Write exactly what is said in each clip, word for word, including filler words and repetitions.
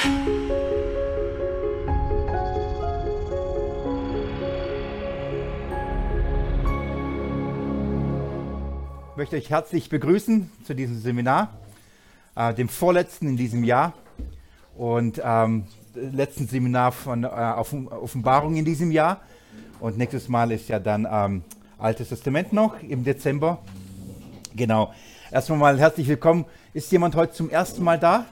Ich möchte euch herzlich begrüßen zu diesem Seminar, äh, dem vorletzten in diesem Jahr und ähm, letzten Seminar von äh, Offenbarung in diesem Jahr. Und nächstes Mal ist ja dann ähm, Altes Testament noch im Dezember. Genau. Erstmal mal herzlich willkommen. Ist jemand heute zum ersten Mal da?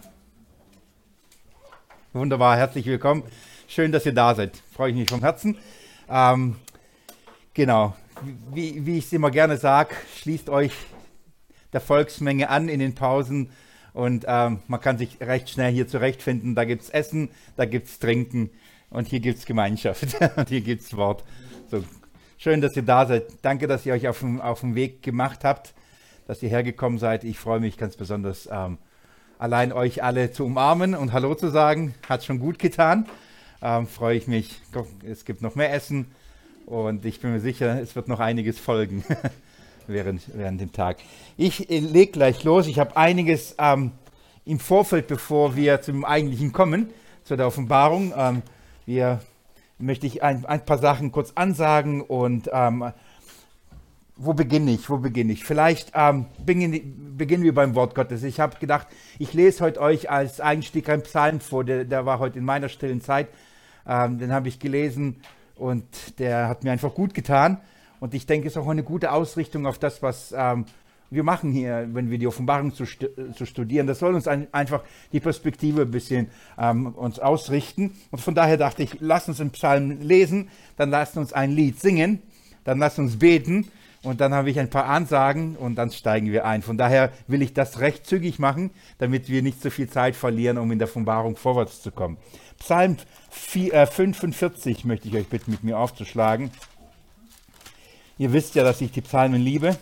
Wunderbar, herzlich willkommen. Schön, dass ihr da seid. Freue ich mich vom Herzen. Ähm, genau. Wie, wie ich es immer gerne sage, schließt euch der Volksmenge an in den Pausen und ähm, man kann sich recht schnell hier zurechtfinden. Da gibt es Essen, da gibt es Trinken und hier gibt es Gemeinschaft und hier gibt es Wort. So, schön, dass ihr da seid. Danke, dass ihr euch auf den, auf den Weg gemacht habt, dass ihr hergekommen seid. Ich freue mich ganz besonders, ähm, allein euch alle zu umarmen und Hallo zu sagen. Hat schon gut getan. Ähm, freue ich mich. Es gibt noch mehr Essen. Und ich bin mir sicher, es wird noch einiges folgen während, während dem Tag. Ich äh, lege gleich los. Ich habe einiges ähm, im Vorfeld, bevor wir zum Eigentlichen kommen, zu der Offenbarung. Ähm, wir möchte ich ein, ein paar Sachen kurz ansagen. Und ähm, wo beginne ich? Wo beginne ich? Vielleicht ähm, beginnen, beginnen wir beim Wort Gottes. Ich habe gedacht, ich lese heute euch als Einstieg einen Psalm vor. Der, der war heute in meiner stillen Zeit. Ähm, den habe ich gelesen. Und der hat mir einfach gut getan. Und ich denke, es ist auch eine gute Ausrichtung auf das, was ähm, wir machen hier, wenn wir die Offenbarung zu, stu zu studieren. Das soll uns ein, einfach die Perspektive ein bisschen ähm, uns ausrichten. Und von daher dachte ich, lasst uns einen Psalm lesen, dann lasst uns ein Lied singen, dann lasst uns beten. Und dann habe ich ein paar Ansagen und dann steigen wir ein. Von daher will ich das recht zügig machen, damit wir nicht so viel Zeit verlieren, um in der Offenbarung vorwärts zu kommen. Psalm fünfundvierzig möchte ich euch bitten, mit mir aufzuschlagen. Ihr wisst ja, dass ich die Psalmen liebe.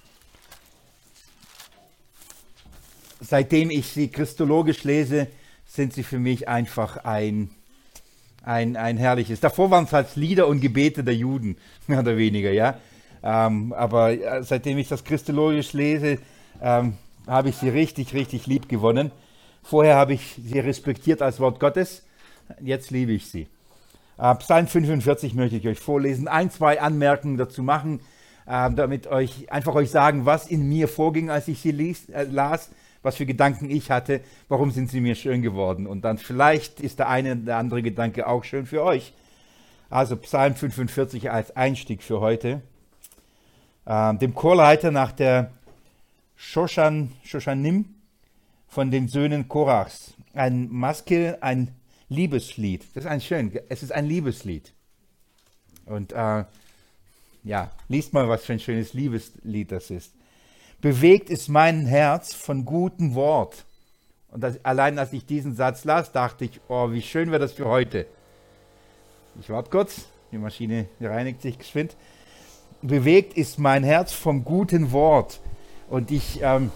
Seitdem ich sie christologisch lese, sind sie für mich einfach ein, ein, ein herrliches. Davor waren es halt Lieder und Gebete der Juden, mehr oder weniger, ja. Ähm, aber äh, seitdem ich das christologisch lese, ähm, habe ich sie richtig, richtig lieb gewonnen. Vorher habe ich sie respektiert als Wort Gottes. Jetzt liebe ich sie. Äh, Psalm fünfundvierzig möchte ich euch vorlesen. Ein, zwei Anmerkungen dazu machen, äh, damit euch einfach euch sagen, was in mir vorging, als ich sie lies, äh, las, was für Gedanken ich hatte, warum sind sie mir schön geworden. Und dann vielleicht ist der eine oder der andere Gedanke auch schön für euch. Also Psalm fünfundvierzig als Einstieg für heute. Äh, dem Chorleiter nach der Shoshan, Shoshanim von den Söhnen Korachs. Ein Maskil, ein Liebeslied. Das ist ein schön, es ist ein Liebeslied. Und äh, ja, liest mal, was für ein schönes Liebeslied das ist. Bewegt ist mein Herz von gutem Wort. Und das, allein als ich diesen Satz las, dachte ich, oh, wie schön wäre das für heute. Ich warte kurz, die Maschine reinigt sich geschwind. Bewegt ist mein Herz vom guten Wort. Und ich... Ähm,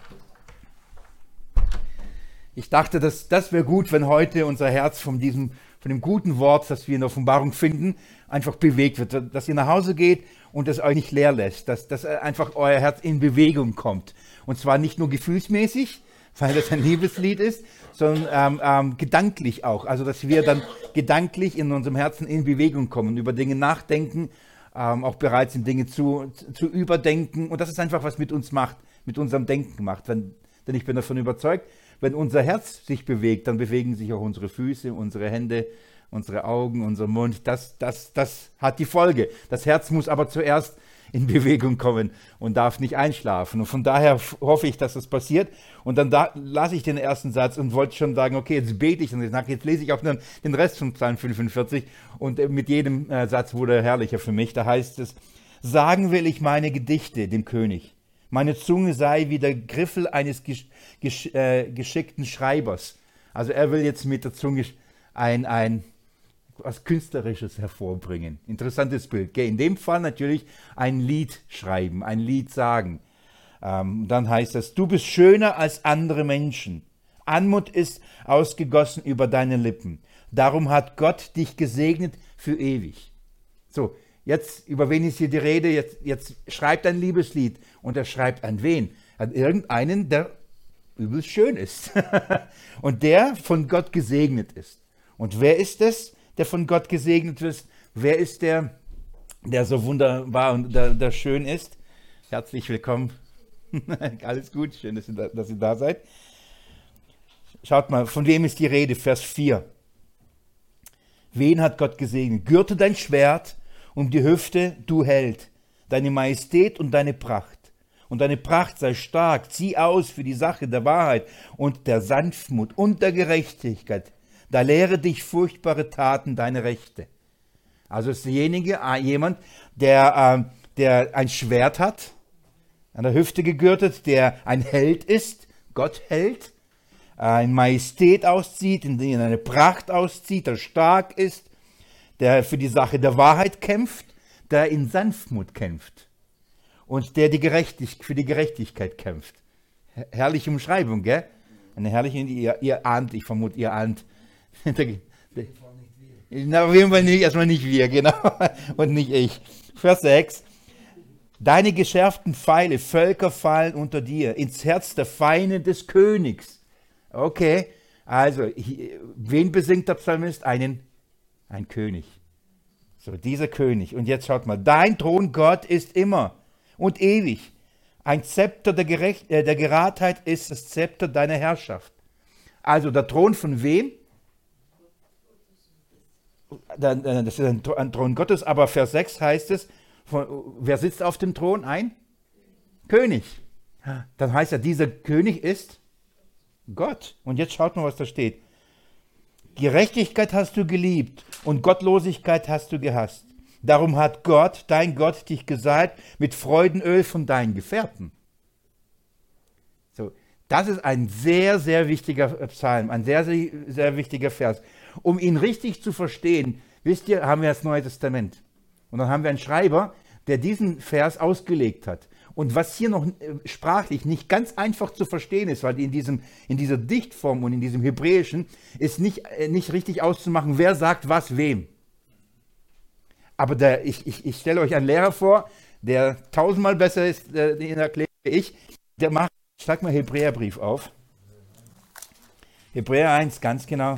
Ich dachte, dass das wäre gut, wenn heute unser Herz von diesem, von dem guten Wort, das wir in der Offenbarung finden, einfach bewegt wird. Dass ihr nach Hause geht und es euch nicht leer lässt. Dass, dass einfach euer Herz in Bewegung kommt. Und zwar nicht nur gefühlsmäßig, weil das ein Liebeslied ist, sondern ähm, ähm, gedanklich auch. Also dass wir dann gedanklich in unserem Herzen in Bewegung kommen, über Dinge nachdenken, ähm, auch bereit sind, Dinge zu, zu überdenken. Und das ist einfach, was mit uns macht, mit unserem Denken macht. Wenn, denn ich bin davon überzeugt, wenn unser Herz sich bewegt, dann bewegen sich auch unsere Füße, unsere Hände, unsere Augen, unser Mund. Das, das, das hat die Folge. Das Herz muss aber zuerst in Bewegung kommen und darf nicht einschlafen. Und von daher hoffe ich, dass das passiert. Und dann da, lasse ich den ersten Satz und wollte schon sagen, okay, jetzt bete ich und jetzt lese ich auch den, den Rest von Psalm fünfundvierzig. Und mit jedem äh, Satz wurde er herrlicher für mich. Da heißt es, sagen will ich meine Gedichte dem König. Meine Zunge sei wie der Griffel eines gesch gesch äh, geschickten Schreibers. Also er will jetzt mit der Zunge ein, ein was Künstlerisches hervorbringen. Interessantes Bild. In dem Fall natürlich ein Lied schreiben, ein Lied sagen. Ähm, dann heißt das, du bist schöner als andere Menschen. Anmut ist ausgegossen über deine Lippen. Darum hat Gott dich gesegnet für ewig. So, jetzt, über wen ist hier die Rede? Jetzt, jetzt schreibt ein Liebeslied. Und er schreibt an wen? An irgendeinen, der übelst schön ist. Und der von Gott gesegnet ist. Und wer ist es, der von Gott gesegnet ist? Wer ist der, der so wunderbar und der, der schön ist? Herzlich willkommen. Alles gut, schön, dass ihr, da, dass ihr da seid. Schaut mal, von wem ist die Rede? Vers vier. Wen hat Gott gesegnet? Gürte dein Schwert um die Hüfte, du Held, deine Majestät und deine Pracht. Und deine Pracht sei stark, zieh aus für die Sache der Wahrheit und der Sanftmut und der Gerechtigkeit. Da lehre dich furchtbare Taten, deine Rechte. Also ist derjenige, jemand, der, äh, der ein Schwert hat, an der Hüfte gegürtet, der ein Held ist, Gott Held, in Majestät auszieht, in eine Pracht auszieht, der stark ist, der für die Sache der Wahrheit kämpft, der in Sanftmut kämpft und der die Gerechtig- für die Gerechtigkeit kämpft. Herrliche Umschreibung, gell? Eine herrliche, ihr, ihr ahnt, ich vermute, ihr ahnt. Na, auf jeden Fall nicht, erstmal nicht wir, genau, und nicht ich. Vers sechs. Deine geschärften Pfeile, Völker fallen unter dir, ins Herz der Feinde des Königs. Okay, also, hier, wen besingt der Psalmist? Einen, ein König. So, dieser König. Und jetzt schaut mal, dein Thron, Gott, ist immer und ewig. Ein Zepter der, Gerecht, äh, der Geradheit ist das Zepter deiner Herrschaft. Also, der Thron von wem? Das ist ein Thron Gottes, aber Vers sechs heißt es, von, wer sitzt auf dem Thron? Ein König. Dann heißt ja, dieser König ist Gott. Und jetzt schaut mal, was da steht. Gerechtigkeit hast du geliebt und Gottlosigkeit hast du gehasst. Darum hat Gott, dein Gott, dich gesalbt mit Freudenöl von deinen Gefährten. So, das ist ein sehr, sehr wichtiger Psalm, ein sehr, sehr, sehr wichtiger Vers. Um ihn richtig zu verstehen, wisst ihr, haben wir das Neue Testament. Und dann haben wir einen Schreiber, der diesen Vers ausgelegt hat. Und was hier noch sprachlich nicht ganz einfach zu verstehen ist, weil in, diesem, in dieser Dichtform und in diesem Hebräischen ist nicht, nicht richtig auszumachen, wer sagt was wem. Aber der, ich, ich, ich stelle euch einen Lehrer vor, der tausendmal besser ist, äh, den erkläre ich. Der macht, schlag mal Hebräerbrief auf. Hebräer eins, ganz genau.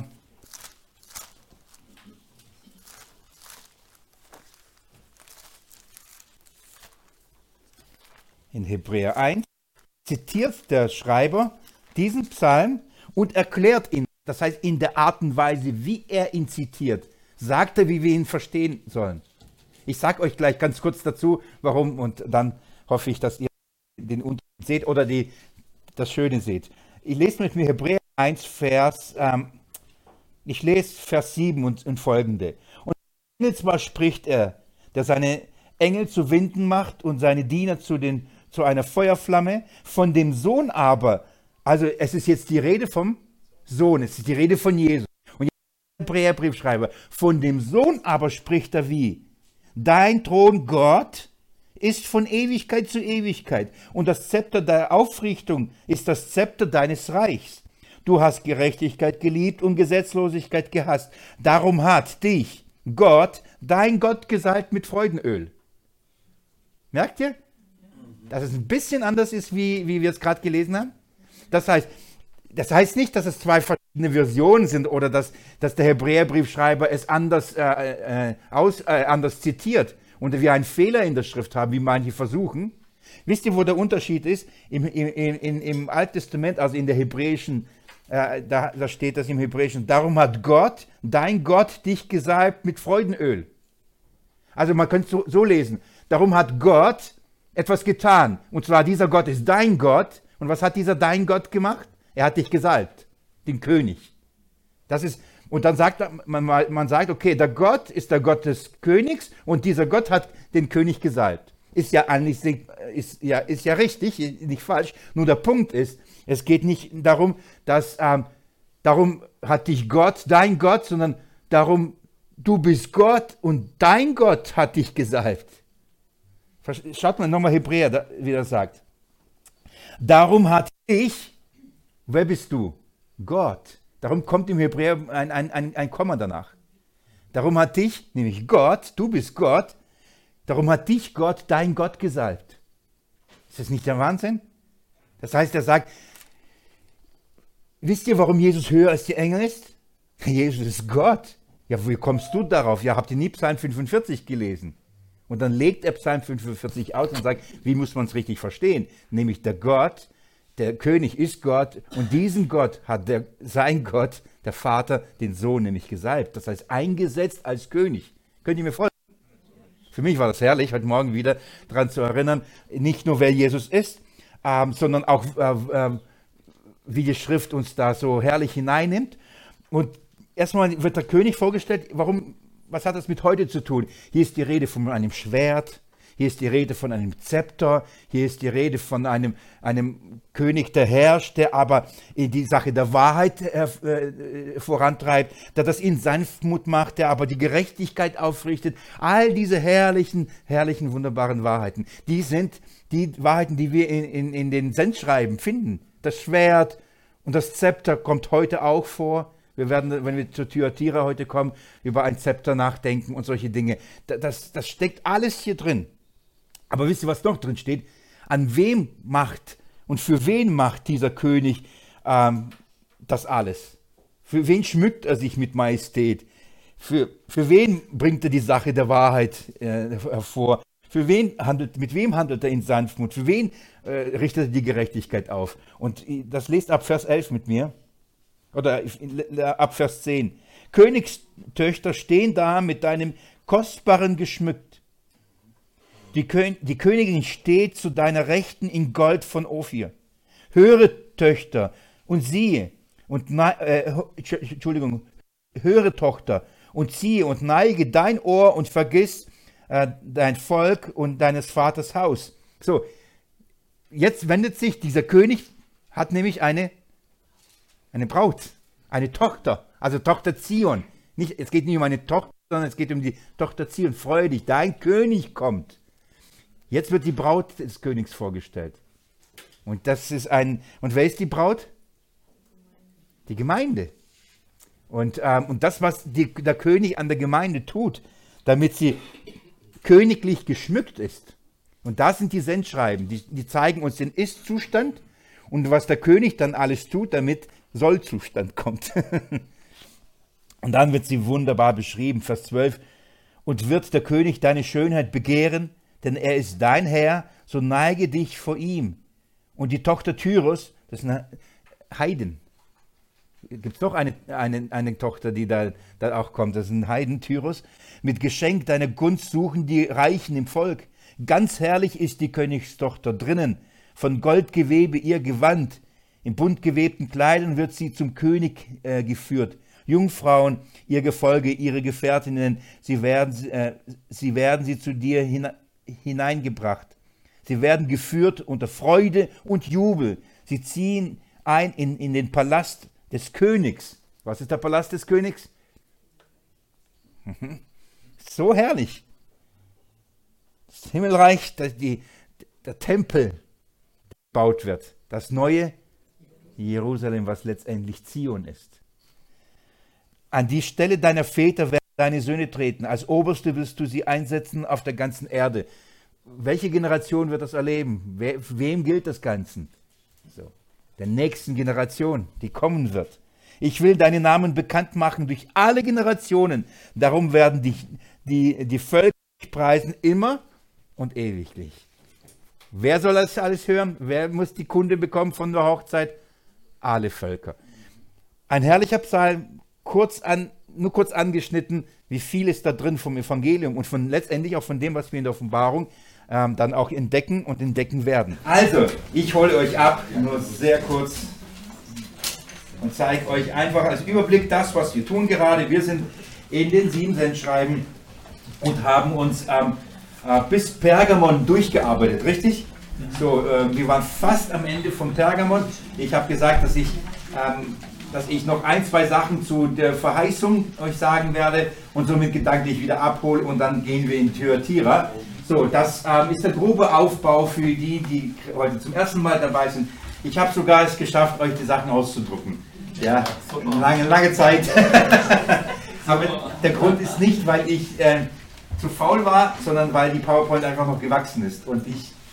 In Hebräer eins zitiert der Schreiber diesen Psalm und erklärt ihn, das heißt in der Art und Weise, wie er ihn zitiert, sagt er, wie wir ihn verstehen sollen. Ich sage euch gleich ganz kurz dazu, warum, und dann hoffe ich, dass ihr den Unterschied seht oder die, das Schöne seht. Ich lese mit mir Hebräer eins, Vers, ähm, ich lese Vers sieben und, und folgende. Und zwar spricht er, der seine Engel zu Winden macht und seine Diener zu den zu einer Feuerflamme, von dem Sohn aber, also es ist jetzt die Rede vom Sohn, es ist die Rede von Jesus. Und jetzt der Hebräerbriefschreiber, von dem Sohn aber spricht er wie? Dein Thron, Gott, ist von Ewigkeit zu Ewigkeit und das Zepter der Aufrichtung ist das Zepter deines Reichs. Du hast Gerechtigkeit geliebt und Gesetzlosigkeit gehasst. Darum hat dich Gott, dein Gott, gesalbt mit Freudenöl. Merkt ihr? Dass es ein bisschen anders ist, wie, wie wir es gerade gelesen haben. Das heißt, das heißt nicht, dass es zwei verschiedene Versionen sind oder dass, dass der Hebräerbriefschreiber es anders, äh, äh, aus, äh, anders zitiert und wir einen Fehler in der Schrift haben, wie manche versuchen. Wisst ihr, wo der Unterschied ist? Im, im, im, im Alten Testament, also in der hebräischen, äh, da, da steht das im Hebräischen, darum hat Gott, dein Gott, dich gesalbt mit Freudenöl. Also man könnte es so, so lesen, darum hat Gott etwas getan. Und zwar dieser Gott ist dein Gott. Und was hat dieser dein Gott gemacht? Er hat dich gesalbt, den König. Das ist, und dann sagt man, man sagt, okay, der Gott ist der Gott des Königs und dieser Gott hat den König gesalbt. Ist ja eigentlich, ist ja, ist ja richtig, nicht falsch. Nur der Punkt ist, es geht nicht darum, dass, ähm, darum hat dich Gott, dein Gott, sondern darum, du bist Gott und dein Gott hat dich gesalbt. Schaut mal nochmal Hebräer, wie er sagt. Darum hat ich, wer bist du? Gott. Darum kommt im Hebräer ein, ein, ein, ein Komma danach. Darum hat dich, nämlich Gott, du bist Gott, darum hat dich Gott, dein Gott, gesalbt. Ist das nicht der Wahnsinn? Das heißt, er sagt, wisst ihr, warum Jesus höher als die Engel ist? Jesus ist Gott. Ja, wie kommst du darauf? Ja, habt ihr nie Psalm fünfundvierzig gelesen? Und dann legt er Psalm fünfundvierzig aus und sagt, wie muss man es richtig verstehen? Nämlich der Gott, der König ist Gott und diesen Gott hat der, sein Gott, der Vater, den Sohn nämlich gesalbt. Das heißt, eingesetzt als König. Könnt ihr mir folgen? Für mich war das herrlich, heute Morgen wieder daran zu erinnern, nicht nur wer Jesus ist, ähm, sondern auch, äh, äh, wie die Schrift uns da so herrlich hineinnimmt. Und erstmal wird der König vorgestellt. Warum, was hat das mit heute zu tun? Hier ist die Rede von einem Schwert, hier ist die Rede von einem Zepter, hier ist die Rede von einem, einem König, der herrscht, der aber die Sache der Wahrheit äh, äh, vorantreibt, der das in Sanftmut macht, der aber die Gerechtigkeit aufrichtet. All diese herrlichen, herrlichen, wunderbaren Wahrheiten, die sind die Wahrheiten, die wir in, in, in den Sendschreiben finden. Das Schwert und das Zepter kommt heute auch vor. Wir werden, wenn wir zur Thyatira heute kommen, über ein Zepter nachdenken und solche Dinge. Das, das steckt alles hier drin. Aber wisst ihr, was noch drin steht? An wem macht und für wen macht dieser König ähm, das alles? Für wen schmückt er sich mit Majestät? Für, für wen bringt er die Sache der Wahrheit äh, hervor? Für wen handelt, mit wem handelt er in Sanftmut? Für wen äh, richtet er die Gerechtigkeit auf? Und das lest ab Vers elf mit mir. Oder ab Vers zehn. Königstöchter stehen da mit deinem Kostbaren geschmückt. Die, Kön die Königin steht zu deiner Rechten in Gold von Ophir. Höre, Töchter, und siehe, und äh, Entschuldigung, höre, Tochter, und siehe und neige dein Ohr und vergiss äh, dein Volk und deines Vaters Haus. So, jetzt wendet sich dieser König, hat nämlich eine Eine Braut, eine Tochter, also Tochter Zion. Nicht, es geht nicht um eine Tochter, sondern es geht um die Tochter Zion. Freue dich, dein König kommt. Jetzt wird die Braut des Königs vorgestellt. Und das ist ein, und wer ist die Braut? Die Gemeinde. Und, ähm, und das, was die, der König an der Gemeinde tut, damit sie königlich geschmückt ist. Und da sind die Sendschreiben, die, die zeigen uns den Ist-Zustand und was der König dann alles tut, damit Sollzustand kommt. Und dann wird sie wunderbar beschrieben, Vers zwölf. Und wird der König deine Schönheit begehren, denn er ist dein Herr, so neige dich vor ihm. Und die Tochter Tyros, das ist eine Heiden. Gibt es noch eine, eine, eine Tochter, die da, da auch kommt, das ist ein Heiden, Tyros. Mit Geschenk deiner Gunst suchen die Reichen im Volk. Ganz herrlich ist die Königstochter drinnen, von Goldgewebe ihr Gewand. In bunt gewebten Kleidern wird sie zum König äh, geführt. Jungfrauen, ihr Gefolge, ihre Gefährtinnen, sie werden, äh, sie werden sie zu dir hine, hineingebracht. Sie werden geführt unter Freude und Jubel. Sie ziehen ein in, in den Palast des Königs. Was ist der Palast des Königs? So herrlich. Das Himmelreich, das die, der Tempel gebaut wird. Das neue Jerusalem, was letztendlich Zion ist. An die Stelle deiner Väter werden deine Söhne treten. Als Oberste wirst du sie einsetzen auf der ganzen Erde. Welche Generation wird das erleben? We wem gilt das Ganze? So, der nächsten Generation, die kommen wird. Ich will deinen Namen bekannt machen durch alle Generationen. Darum werden die, die, die Völker dich preisen immer und ewiglich. Wer soll das alles hören? Wer muss die Kunde bekommen von der Hochzeit? Alle Völker. Ein herrlicher Psalm, kurz an, nur kurz angeschnitten, wie viel ist da drin vom Evangelium und von letztendlich auch von dem, was wir in der Offenbarung ähm, dann auch entdecken und entdecken werden. Also, ich hole euch ab, nur sehr kurz, und zeige euch einfach als Überblick das, was wir tun gerade. Wir sind in den sieben Sendschreiben und haben uns ähm, äh, bis Pergamon durchgearbeitet, richtig? So, äh, wir waren fast am Ende von Pergamon. Ich habe gesagt, dass ich, ähm, dass ich noch ein, zwei Sachen zu der Verheißung euch sagen werde und somit gedanklich wieder abhole und dann gehen wir in Thyatira. So, das ähm, ist der grobe Aufbau für die, die heute zum ersten Mal dabei sind. Ich habe sogar es geschafft, euch die Sachen auszudrucken. Ja, lange, lange Zeit. Aber der Grund ist nicht, weil ich äh, zu faul war, sondern weil die PowerPoint einfach noch gewachsen ist und ich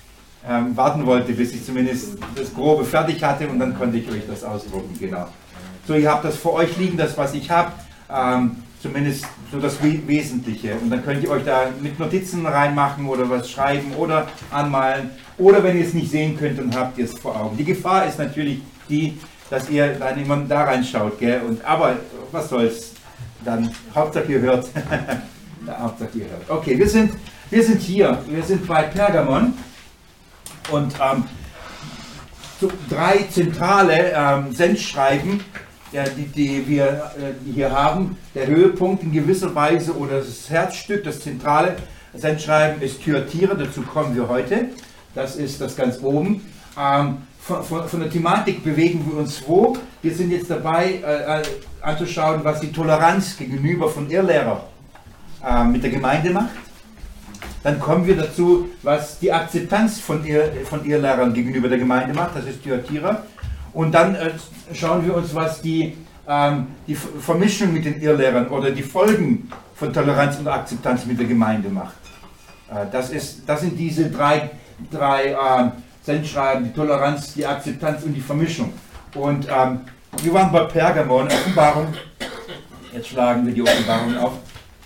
ähm, warten wollte, bis ich zumindest das Grobe fertig hatte und dann konnte ich euch das ausdrucken, genau. So, ihr habt das vor euch liegen, das was ich habe, ähm, zumindest so das Wesentliche. Und dann könnt ihr euch da mit Notizen reinmachen oder was schreiben oder anmalen. Oder wenn ihr es nicht sehen könnt, dann habt ihr es vor Augen. Die Gefahr ist natürlich die, dass ihr dann immer da reinschaut, gell? Und, aber was soll's, dann Hauptsache ihr hört. Hauptsache ihr hört. Okay, wir sind, wir sind hier, wir sind bei Pergamon und ähm, so drei zentrale ähm, Sendschreiben, ja, die, die wir äh, hier haben. Der Höhepunkt in gewisser Weise oder das Herzstück, das zentrale Sendschreiben ist Thyatira, dazu kommen wir heute. Das ist das ganz oben. Ähm, von, von, von der Thematik bewegen wir uns wo? Wir sind jetzt dabei äh, anzuschauen, was die Toleranz gegenüber von Irrlehrern äh, mit der Gemeinde macht. Dann kommen wir dazu, was die Akzeptanz von, Irr, von Irrlehrern gegenüber der Gemeinde macht. Das ist Thyatira. Und dann äh, schauen wir uns, was die, ähm, die Vermischung mit den Irrlehrern oder die Folgen von Toleranz und Akzeptanz mit der Gemeinde macht. Äh, das, ist, das sind diese drei, drei äh, Sendschreiben, die Toleranz, die Akzeptanz und die Vermischung. Und ähm, wir waren bei Pergamon, Offenbarung. Jetzt schlagen wir die Offenbarung auf.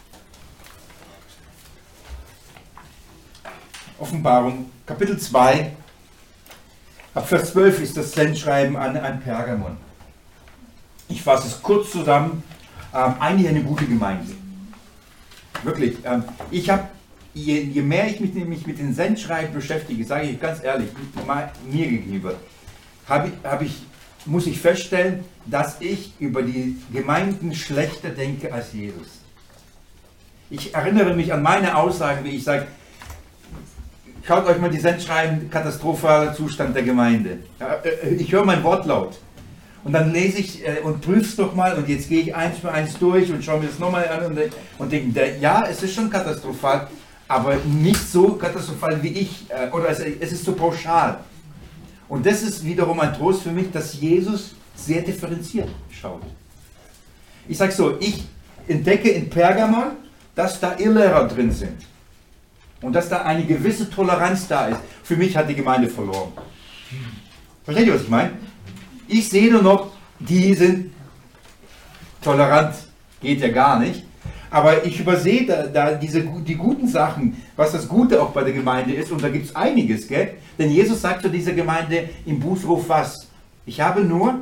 Offenbarung, Kapitel zwei. Ab Vers zwölf ist das Sendschreiben an, an Pergamon. Ich fasse es kurz zusammen. Ähm, eigentlich eine gute Gemeinde. Wirklich. Ähm, ich habe, je, je mehr ich mich, mich mit den Sendschreiben beschäftige, sage ich ganz ehrlich, mir gegenüber, hab ich, hab ich, muss ich feststellen, dass ich über die Gemeinden schlechter denke als Jesus. Ich erinnere mich an meine Aussagen, wie ich sage, schaut euch mal die Sendschreiben, katastrophaler Zustand der Gemeinde. Ich höre mein Wortlaut. Und dann lese ich und prüfe es doch mal und jetzt gehe ich eins für eins durch und schaue mir das nochmal an und, und denke, ja, es ist schon katastrophal, aber nicht so katastrophal wie ich, oder es, es ist so pauschal. Und das ist wiederum ein Trost für mich, dass Jesus sehr differenziert schaut. Ich sage so, ich entdecke in Pergamon, dass da Irrlehrer drin sind. Und dass da eine gewisse Toleranz da ist. Für mich hat die Gemeinde verloren. Versteht ihr, was ich meine? Ich sehe nur noch, die sind tolerant, geht ja gar nicht. Aber ich übersehe da, da diese, die guten Sachen, was das Gute auch bei der Gemeinde ist. Und da gibt es einiges, gell? Denn Jesus sagt zu dieser Gemeinde im Bußruf was? Ich habe nur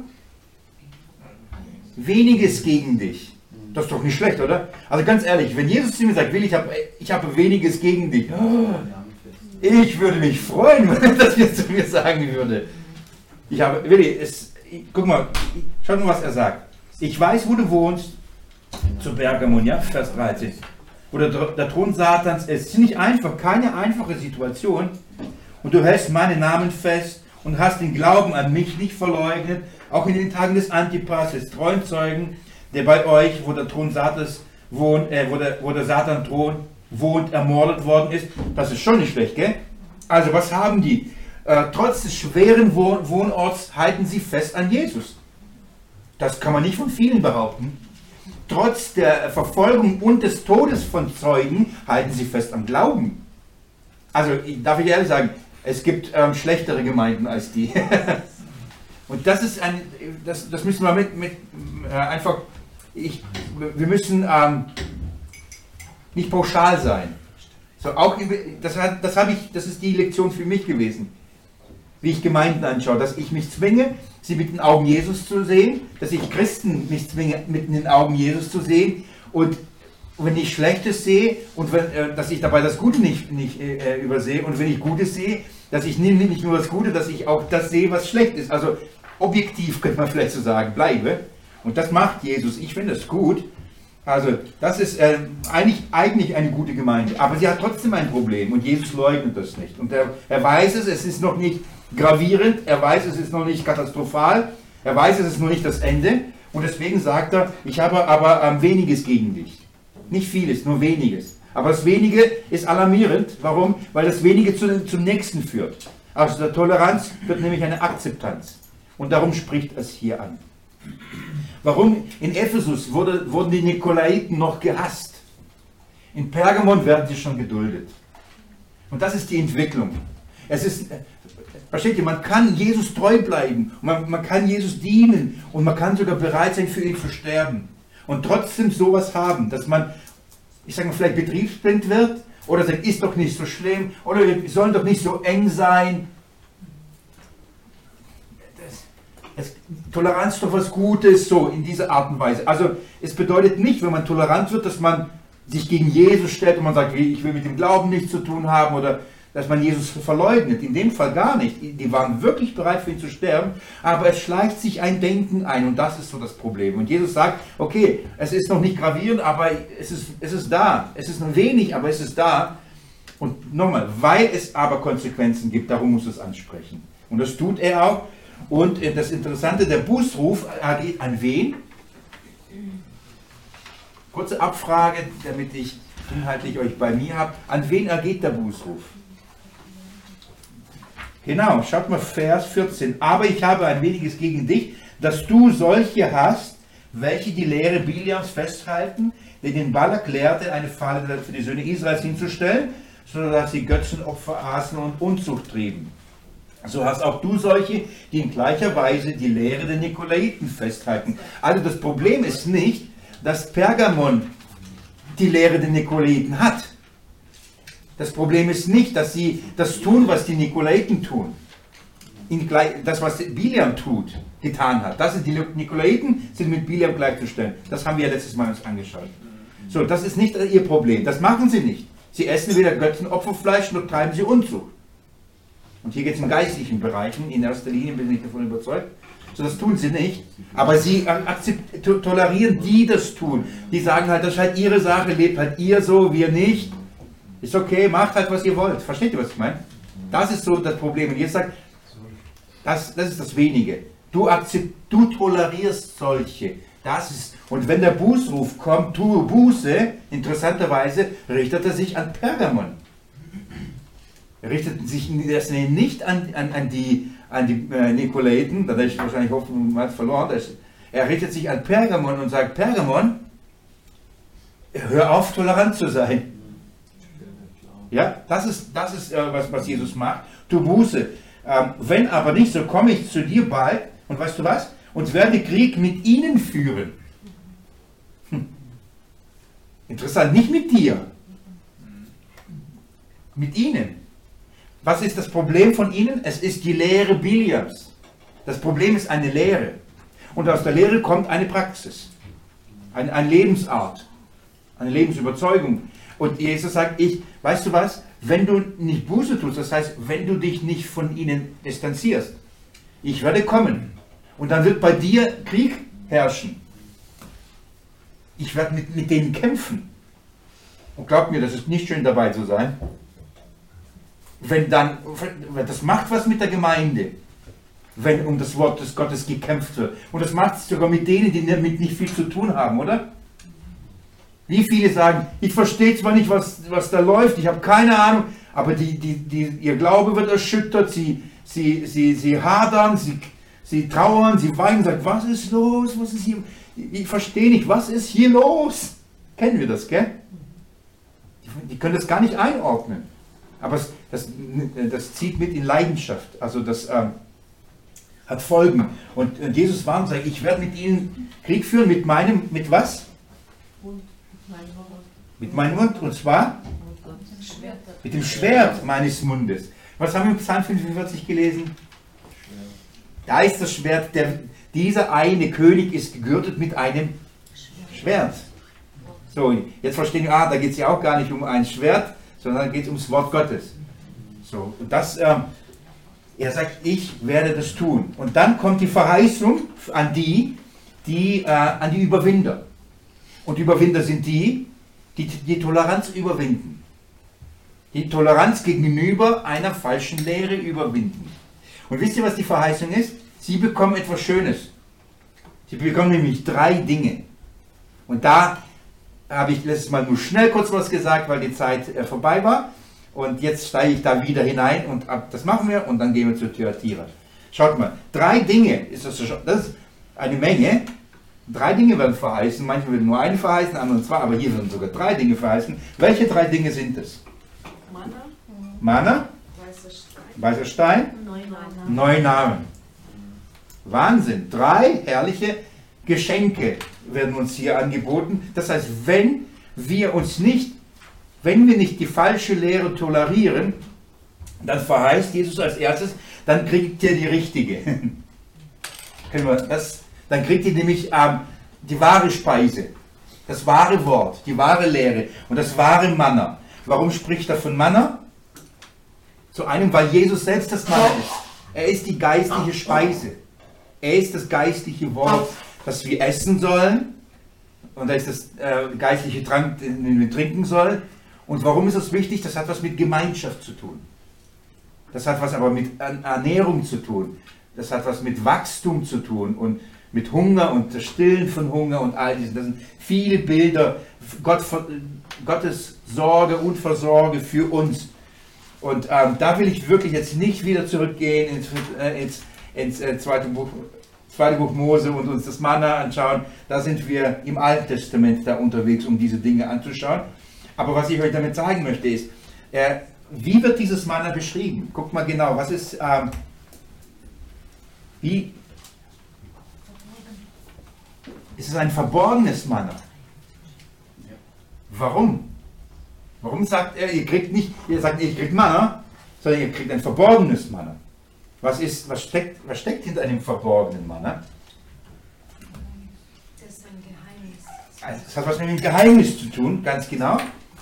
weniges gegen dich. Das ist doch nicht schlecht, oder? Also ganz ehrlich, wenn Jesus zu mir sagt, Will, ich habe ich hab weniges gegen dich, ich würde mich freuen, wenn er das jetzt zu mir sagen würde. Ich habe, Willi, es, guck mal, schau mal, was er sagt. Ich weiß, wo du wohnst, zu Pergamon, ja, Vers dreizehn. Wo der, der Thron Satans ist. Es ist nicht einfach, keine einfache Situation. Und du hältst meinen Namen fest und hast den Glauben an mich nicht verleugnet, auch in den Tagen des Antipas, des treuen Zeugen, der bei euch, wo der Thron Satans wohnt, äh, wo, der, wo der Satan Thron wohnt, ermordet worden ist. Das ist schon nicht schlecht, gell? Also was haben die? Äh, trotz des schweren Wohn Wohnorts halten sie fest an Jesus. Das kann man nicht von vielen behaupten. Trotz der Verfolgung und des Todes von Zeugen halten sie fest am Glauben. Also darf ich ehrlich sagen, es gibt ähm, schlechtere Gemeinden als die. Und das ist ein, das, das müssen wir mit, mit äh, einfach, ich, wir müssen ähm, nicht pauschal sein. So, auch, das, das, habe ich, das ist die Lektion für mich gewesen, wie ich Gemeinden anschaue, dass ich mich zwinge, sie mit den Augen Jesus zu sehen, dass ich Christen mich zwinge, mit den Augen Jesus zu sehen und wenn ich Schlechtes sehe und wenn, äh, dass ich dabei das Gute nicht, nicht äh, übersehe und wenn ich Gutes sehe, dass ich nicht, nicht nur das Gute, dass ich auch das sehe, was schlecht ist. Also objektiv könnte man vielleicht so sagen, bleibe. Und das macht Jesus. Ich finde es gut. Also das ist äh, eigentlich, eigentlich eine gute Gemeinde. Aber sie hat trotzdem ein Problem und Jesus leugnet das nicht. Und er, er weiß es, es ist noch nicht gravierend, er weiß, es ist noch nicht katastrophal, er weiß, es ist noch nicht das Ende. Und deswegen sagt er, ich habe aber ähm, weniges gegen dich. Nicht vieles, nur weniges. Aber das Wenige ist alarmierend. Warum? Weil das Wenige zu, zum Nächsten führt. Aus der Toleranz wird nämlich eine Akzeptanz. Und darum spricht es hier an. Warum? In Ephesus wurde, wurden die Nikolaiten noch gehasst. In Pergamon werden sie schon geduldet. Und das ist die Entwicklung. Es ist, versteht ihr, man kann Jesus treu bleiben, man, man kann Jesus dienen und man kann sogar bereit sein, für ihn zu sterben. Und trotzdem sowas haben, dass man, ich sage mal, vielleicht betriebsblind wird oder sagt, ist doch nicht so schlimm oder wir sollen doch nicht so eng sein. Das, das, Toleranz ist doch was Gutes, so in dieser Art und Weise. Also es bedeutet nicht, wenn man tolerant wird, dass man sich gegen Jesus stellt und man sagt, ich will mit dem Glauben nichts zu tun haben oder dass man Jesus verleugnet. In dem Fall gar nicht. Die waren wirklich bereit, für ihn zu sterben, aber es schleicht sich ein Denken ein und das ist so das Problem. Und Jesus sagt, okay, es ist noch nicht gravierend, aber es ist, es ist da. Es ist noch wenig, aber es ist da. Und nochmal, weil es aber Konsequenzen gibt, darum muss es ansprechen. Und das tut er auch. Und das Interessante, der Bußruf geht an wen? Kurze Abfrage, damit ich inhaltlich euch bei mir habe. An wen ergeht der Bußruf? Genau, schaut mal Vers vierzehn. Aber ich habe ein weniges gegen dich, dass du solche hast, welche die Lehre Biliams festhalten, der den Balak lehrte, eine Falle für die Söhne Israels hinzustellen, sodass sie Götzenopfer aßen und Unzucht trieben. So hast auch du solche, die in gleicher Weise die Lehre der Nikolaiten festhalten. Also das Problem ist nicht, dass Pergamon die Lehre der Nikolaiten hat. Das Problem ist nicht, dass sie das tun, was die Nikolaiten tun. In gleich, das, was Biliam tut, getan hat. Das sind die Nikolaiten, sind mit Biliam gleichzustellen. Das haben wir ja letztes Mal uns angeschaut. So, das ist nicht ihr Problem. Das machen sie nicht. Sie essen weder Götzenopferfleisch, noch treiben sie Unzucht. Und hier geht es im geistlichen Bereichen, in erster Linie bin ich davon überzeugt. So, das tun sie nicht. Aber sie tolerieren, die das tun. Die sagen halt, das ist halt ihre Sache, lebt halt ihr so, wir nicht. Ist okay, macht halt, was ihr wollt. Versteht ihr, was ich meine? Das ist so das Problem. Und jetzt sagt, das, das ist das Wenige. Du, akzept, du tolerierst solche. Das ist, und wenn der Bußruf kommt, tue Buße, interessanterweise richtet er sich an Pergamon. Er richtet sich das nicht an, an, an die, an die äh, Nikolaiten, da hätte ich wahrscheinlich Hoffnung mal verloren. Das, er richtet sich an Pergamon und sagt, Pergamon, hör auf, tolerant zu sein. Ja, das ist, das ist äh, was, was Jesus macht. Tu Buße. Ähm, wenn aber nicht, so komme ich zu dir bald und weißt du was? Und werde Krieg mit ihnen führen. Hm. Interessant, nicht mit dir. Mit ihnen. Was ist das Problem von ihnen? Es ist die Lehre Biliams. Das Problem ist eine Lehre. Und aus der Lehre kommt eine Praxis. Eine, eine Lebensart. Eine Lebensüberzeugung. Und Jesus sagt, ich, weißt du was, wenn du nicht Buße tust, das heißt, wenn du dich nicht von ihnen distanzierst, ich werde kommen und dann wird bei dir Krieg herrschen. Ich werde mit, mit denen kämpfen. Und glaubt mir, das ist nicht schön dabei zu sein. Wenn dann, das macht was mit der Gemeinde, wenn um das Wort des Gottes gekämpft wird. Und das macht es sogar mit denen, die damit nicht viel zu tun haben, oder? Wie viele sagen, ich verstehe zwar nicht, was, was da läuft, ich habe keine Ahnung, aber die, die, die, ihr Glaube wird erschüttert, sie, sie, sie, sie hadern, sie, sie trauern, sie weinen, sagen, was ist los, was ist hier, ich verstehe nicht, was ist hier los? Kennen wir das, gell? Die, die können das gar nicht einordnen, aber es, das, das zieht mit in Leidenschaft, also das ähm, hat Folgen. Und, und Jesus warnt und sagt, ich werde mit ihnen Krieg führen, mit meinem, mit was? Mit meinem Mund, und zwar mit dem Schwert meines Mundes. Was haben wir im Psalm fünfundvierzig gelesen? Da ist das Schwert, der, dieser eine König ist gegürtet mit einem Schwert. So, jetzt verstehen wir, ah, da geht es ja auch gar nicht um ein Schwert, sondern geht es ums Wort Gottes. So, und das, ähm, er sagt, ich werde das tun. Und dann kommt die Verheißung an die, die äh, an die Überwinder. Und Überwinder sind die, die die Toleranz überwinden. Die Toleranz gegenüber einer falschen Lehre überwinden. Und wisst ihr, was die Verheißung ist? Sie bekommen etwas Schönes. Sie bekommen nämlich drei Dinge. Und da habe ich letztes Mal nur schnell kurz was gesagt, weil die Zeit äh, vorbei war. Und jetzt steige ich da wieder hinein und ab, das machen wir und dann gehen wir zu Thyatira. Schaut mal, drei Dinge, ist das, das ist eine Menge. Drei Dinge werden verheißen, manche werden nur eine verheißen, andere zwei, aber hier werden sogar drei Dinge verheißen. Welche drei Dinge sind es? Manna, Manna, weißer Stein Weißer Stein? Neun Namen. Neun Namen. Wahnsinn. Drei herrliche Geschenke werden uns hier angeboten. Das heißt, wenn wir uns nicht, wenn wir nicht die falsche Lehre tolerieren, dann verheißt Jesus als erstes, dann kriegt ihr die richtige. Können wir das, dann kriegt ihr nämlich ähm, die wahre Speise, das wahre Wort, die wahre Lehre und das wahre Manna. Warum spricht er von Manna? Zu einem, weil Jesus selbst das Manna ist. Er ist die geistliche Speise. Er ist das geistliche Wort, das wir essen sollen. Und da ist das äh, geistliche Trank, den wir trinken sollen. Und warum ist das wichtig? Das hat was mit Gemeinschaft zu tun. Das hat was aber mit Ernährung zu tun. Das hat was mit Wachstum zu tun und mit Hunger und das Stillen von Hunger und all diesen. Das sind viele Bilder, Gott, Gottes Sorge und Versorge für uns. Und ähm, da will ich wirklich jetzt nicht wieder zurückgehen ins, äh, ins, ins äh, zweite, Buch, zweite Buch Mose und uns das Manna anschauen. Da sind wir im Alten Testament da unterwegs, um diese Dinge anzuschauen. Aber was ich euch damit sagen möchte ist, äh, wie wird dieses Manna beschrieben? Guckt mal genau, was ist, ähm, wie, ist es ein verborgenes Manna? Warum? Warum sagt er, ihr kriegt nicht, ihr sagt, ihr kriegt Manna, sondern ihr kriegt ein verborgenes Manna? Was ist, was steckt, was steckt hinter einem verborgenen Manna? Das ist ein Geheimnis. Also, es hat was mit dem Geheimnis zu tun, ganz genau.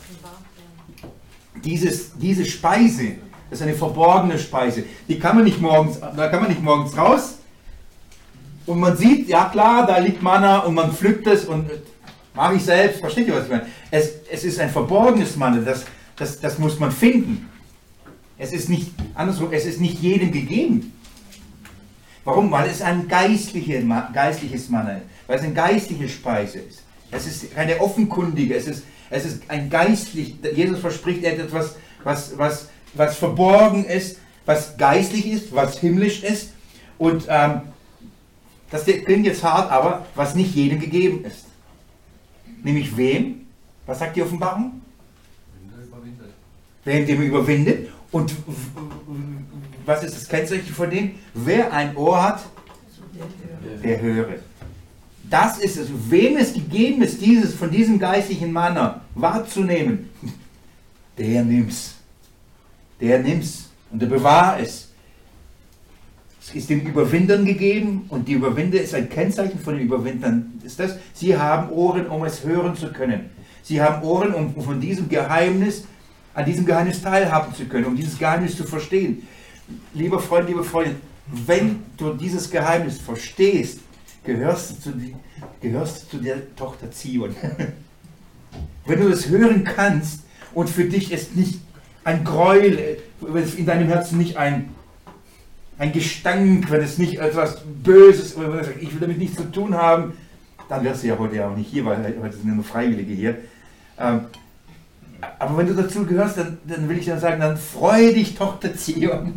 Dieses, diese Speise, das ist eine verborgene Speise. Die kann man nicht morgens, da kann man nicht morgens raus und man sieht, ja klar, da liegt Manna und man pflückt es und mache ich selbst, versteht ihr, was ich meine? Es, es ist ein verborgenes Manna, das, das, das muss man finden. Es ist nicht, andersrum, es ist nicht jedem gegeben. Warum? Weil es ein geistliche, geistliches Manna ist, weil es eine geistliche Speise ist. Es ist keine offenkundige, es ist, es ist ein geistlich, Jesus verspricht etwas, was, was, was verborgen ist, was geistlich ist, was himmlisch ist und ähm, das klingt jetzt hart, aber was nicht jedem gegeben ist. Nämlich wem? Was sagt die Offenbarung? Wem dem überwindet. Und was ist das Kennzeichen von dem? Wer ein Ohr hat, der höre. Das ist es. Wem es gegeben ist, dieses, von diesem geistlichen Manna wahrzunehmen, der nimmt's. Der nimmt's und der bewahrt es. Es ist den Überwindern gegeben und die Überwinder ist ein Kennzeichen von den Überwindern. Ist das? Sie haben Ohren, um es hören zu können. Sie haben Ohren, um von diesem Geheimnis, an diesem Geheimnis teilhaben zu können, um dieses Geheimnis zu verstehen. Lieber Freund, liebe Freundin, wenn du dieses Geheimnis verstehst, gehörst du zu, die, gehörst du zu der Tochter Zion. Wenn du es hören kannst und für dich ist nicht ein Gräuel, wenn es in deinem Herzen nicht ein, ein Gestank, wenn es nicht etwas Böses, wenn du sagst, ich will damit nichts zu tun haben, dann wärst du ja heute ja auch nicht hier, weil heute sind ja nur Freiwillige hier. Ähm, aber wenn du dazu gehörst, dann, dann will ich dir sagen, dann freu dich, Tochter Zion.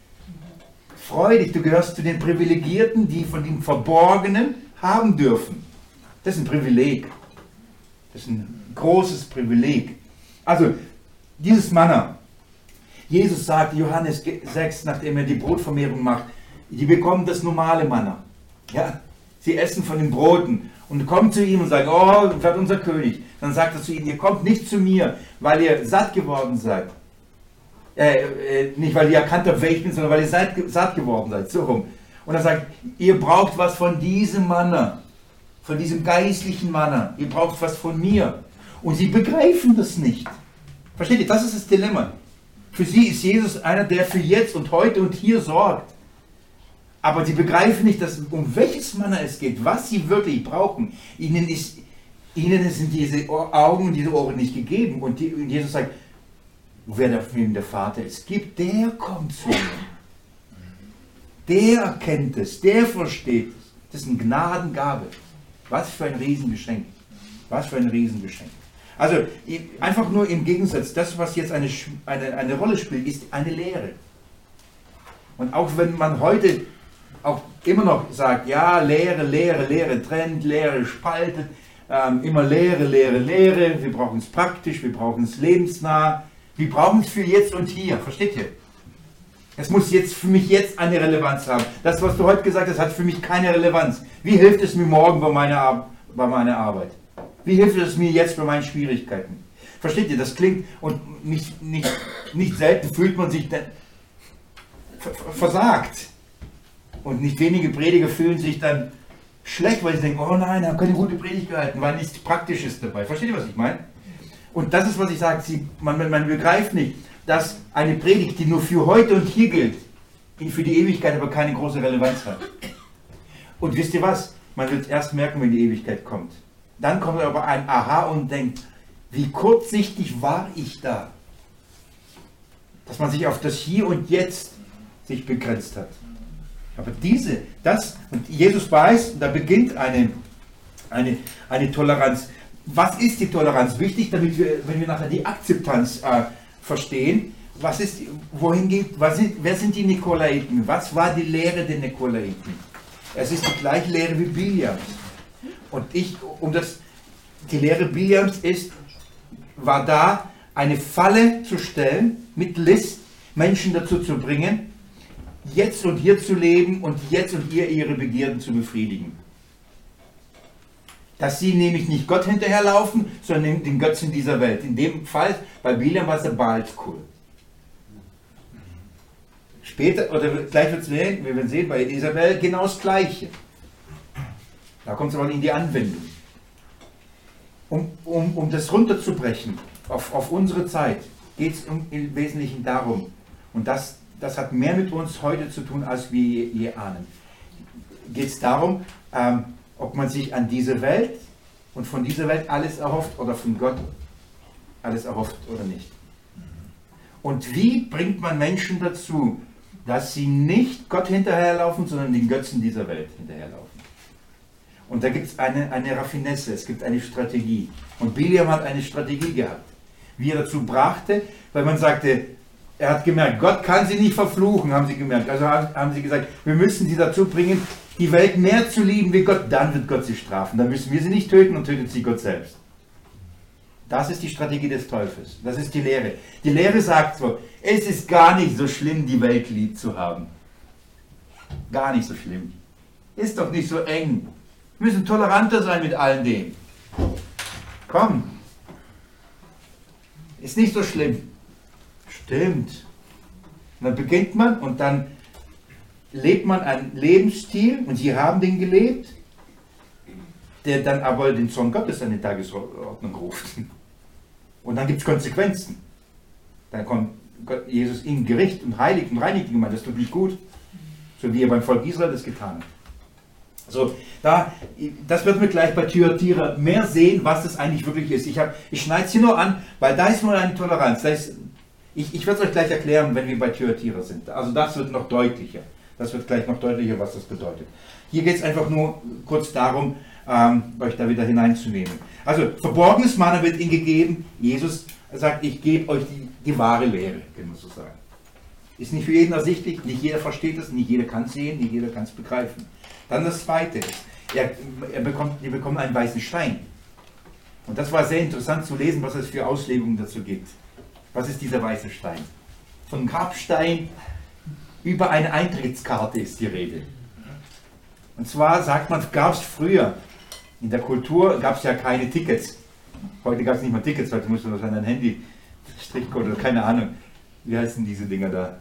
Freu dich, du gehörst zu den Privilegierten, die von dem Verborgenen haben dürfen. Das ist ein Privileg. Das ist ein großes Privileg. Also, dieses Manna. Jesus sagt, Johannes sechs, nachdem er die Brotvermehrung macht, die bekommen das normale Manna. Ja? Sie essen von den Broten und kommen zu ihm und sagen, oh, Gott, unser König. Dann sagt er zu ihnen, ihr kommt nicht zu mir, weil ihr satt geworden seid. Äh, äh, nicht weil ihr erkannt habt, wer ich bin, sondern weil ihr seid, satt geworden seid. So rum. Und er sagt, ihr braucht was von diesem Manna, von diesem geistlichen Manna. Ihr braucht was von mir. Und sie begreifen das nicht. Versteht ihr? Das ist das Dilemma. Für sie ist Jesus einer, der für jetzt und heute und hier sorgt. Aber sie begreifen nicht, dass, um welches Manna es geht, was sie wirklich brauchen. Ihnen, ist, ihnen sind diese Augen und diese Ohren nicht gegeben. Und, die, und Jesus sagt, wer der, wem der Vater es gibt, der kommt zu mir. Der erkennt es, der versteht es. Das ist eine Gnadengabe. Was für ein Riesengeschenk. Was für ein Riesengeschenk. Also einfach nur im Gegensatz, das, was jetzt eine, eine, eine Rolle spielt, ist eine Lehre. Und auch wenn man heute auch immer noch sagt, ja, Lehre, Lehre, Lehre trennt, Lehre spaltet, ähm, immer Lehre, Lehre, Lehre, wir brauchen es praktisch, wir brauchen es lebensnah, wir brauchen es für jetzt und hier, versteht ihr? Es muss jetzt für mich jetzt eine Relevanz haben. Das, was du heute gesagt hast, hat für mich keine Relevanz. Wie hilft es mir morgen bei meiner, Ar bei meiner Arbeit? Wie hilft es mir jetzt bei meinen Schwierigkeiten? Versteht ihr, das klingt, und nicht, nicht, nicht selten fühlt man sich dann versagt. Und nicht wenige Prediger fühlen sich dann schlecht, weil sie denken, oh nein, haben keine gute Predigt gehalten, weil nichts Praktisches dabei. Versteht ihr, was ich meine? Und das ist, was ich sage, sie, man, man begreift nicht, dass eine Predigt, die nur für heute und hier gilt, für die Ewigkeit aber keine große Relevanz hat. Und wisst ihr was? Man wird es erst merken, wenn die Ewigkeit kommt. Dann kommt aber ein Aha und denkt, wie kurzsichtig war ich da? Dass man sich auf das Hier und Jetzt sich begrenzt hat. Aber diese, das, und Jesus weiß, da beginnt eine, eine, eine Toleranz. Was ist die Toleranz? Wichtig, damit wir, wenn wir nachher die Akzeptanz äh, verstehen, was ist, wohin geht, was sind, wer sind die Nikolaiten? Was war die Lehre der Nikolaiten? Es ist die gleiche Lehre wie Biliams. Und ich, um das, die Lehre Biliams ist, war da, eine Falle zu stellen, mit List Menschen dazu zu bringen, jetzt und hier zu leben und jetzt und hier ihre Begierden zu befriedigen. Dass sie nämlich nicht Gott hinterherlaufen, sondern den Götzen dieser Welt. In dem Fall, bei Biliam war es der Baalskult. Später, oder gleich wird es sehen, wir werden sehen, bei Isabel genau das Gleiche. Da kommt es aber in die Anwendung. Um, um, um das runterzubrechen auf, auf unsere Zeit, geht es um, im Wesentlichen darum, und das, das hat mehr mit uns heute zu tun, als wir je, je ahnen, geht es darum, ähm, ob man sich an diese Welt und von dieser Welt alles erhofft oder von Gott alles erhofft oder nicht. Und wie bringt man Menschen dazu, dass sie nicht Gott hinterherlaufen, sondern den Götzen dieser Welt hinterherlaufen? Und da gibt es eine, eine Raffinesse, es gibt eine Strategie. Und Biliam hat eine Strategie gehabt, wie er dazu brachte, weil man sagte, er hat gemerkt, Gott kann sie nicht verfluchen, haben sie gemerkt. Also haben sie gesagt, wir müssen sie dazu bringen, die Welt mehr zu lieben wie Gott, dann wird Gott sie strafen. Dann müssen wir sie nicht töten und tötet sie Gott selbst. Das ist die Strategie des Teufels. Das ist die Lehre. Die Lehre sagt so, es ist gar nicht so schlimm, die Welt lieb zu haben. Gar nicht so schlimm. Ist doch nicht so eng. Wir müssen toleranter sein mit allen dem. Komm. Ist nicht so schlimm. Stimmt. Und dann beginnt man und dann lebt man einen Lebensstil, und sie haben den gelebt, der dann aber den Zorn Gottes an die Tagesordnung ruft. Und dann gibt es Konsequenzen. Dann kommt Gott, Jesus in Gericht und heiligt und reinigt die Gemeinde. Das tut nicht gut. So wie er beim Volk Israel das getan hat. So, da, das wird mir gleich bei Thyatira mehr sehen, was das eigentlich wirklich ist. Ich, hab, ich schneide es hier nur an, weil da ist nur eine Toleranz. Da ist, ich ich werde es euch gleich erklären, wenn wir bei Thyatira sind. Also das wird noch deutlicher. Das wird gleich noch deutlicher, was das bedeutet. Hier geht es einfach nur kurz darum, ähm, euch da wieder hineinzunehmen. Also, verborgenes Manna wird ihnen gegeben. Jesus sagt, ich gebe euch die, die wahre Lehre, kann man so sagen. Ist nicht für jeden ersichtlich, nicht jeder versteht es, nicht jeder kann es sehen, nicht jeder kann es begreifen. Dann das Zweite ist, er, er bekommt, ihr bekommt einen weißen Stein. Und das war sehr interessant zu lesen, was es für Auslegungen dazu gibt. Was ist dieser weiße Stein? Von Grabstein über eine Eintrittskarte ist die Rede. Und zwar sagt man, gab es früher, in der Kultur gab es ja keine Tickets. Heute gab es nicht mehr Tickets, heute musst du das an dein Handy, Strichcode oder keine Ahnung. Wie heißen diese Dinger da?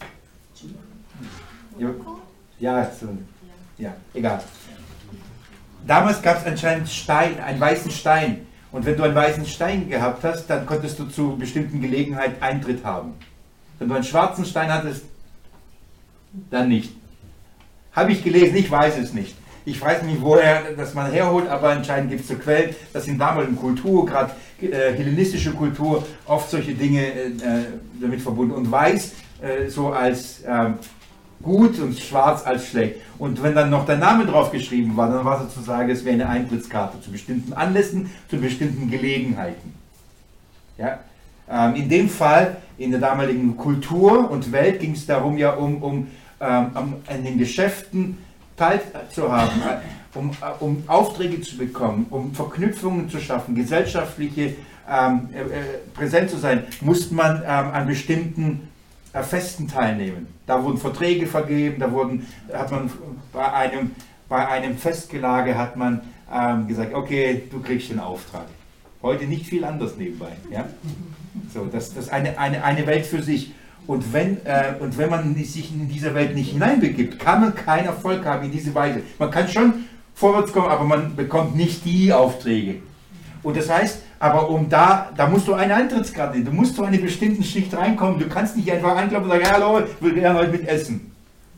Ja, so, ja, egal. Damals gab es anscheinend Stein, einen weißen Stein. Und wenn du einen weißen Stein gehabt hast, dann konntest du zu bestimmten Gelegenheiten Eintritt haben. Wenn du einen schwarzen Stein hattest, dann nicht. Habe ich gelesen, ich weiß es nicht. Ich weiß nicht, woher das man herholt, aber anscheinend gibt es so Quellen, dass in damaligen Kultur, gerade äh, hellenistische Kultur, oft solche Dinge äh, damit verbunden. Und weiß äh, so als äh, gut und schwarz als schlecht. Und wenn dann noch der Name drauf geschrieben war, dann war sozusagen, es wäre eine Eintrittskarte zu bestimmten Anlässen, zu bestimmten Gelegenheiten. Ja? Ähm, in dem Fall, in der damaligen Kultur und Welt, ging es darum ja um, um ähm, an den Geschäften teilzuhaben, um, um Aufträge zu bekommen, um Verknüpfungen zu schaffen, gesellschaftliche ähm, äh, präsent zu sein, musste man ähm, an bestimmten äh, Festen teilnehmen. Da wurden Verträge vergeben, da wurden, hat man bei einem, bei einem Festgelage hat man ähm, gesagt, okay, du kriegst den Auftrag. Heute nicht viel anders nebenbei. Ja? So, das, das ist eine, eine, eine Welt für sich. Und wenn, äh, und wenn man sich in diese Welt nicht hineinbegibt, kann man keinen Erfolg haben in diese Weise. Man kann schon vorwärts kommen, aber man bekommt nicht die Aufträge. Und das heißt, aber um da, da musst du eine Eintrittskarte, du musst zu einer bestimmten Schicht reinkommen. Du kannst nicht einfach anklopfen und sagen, hallo, ich will gerne heute mit essen.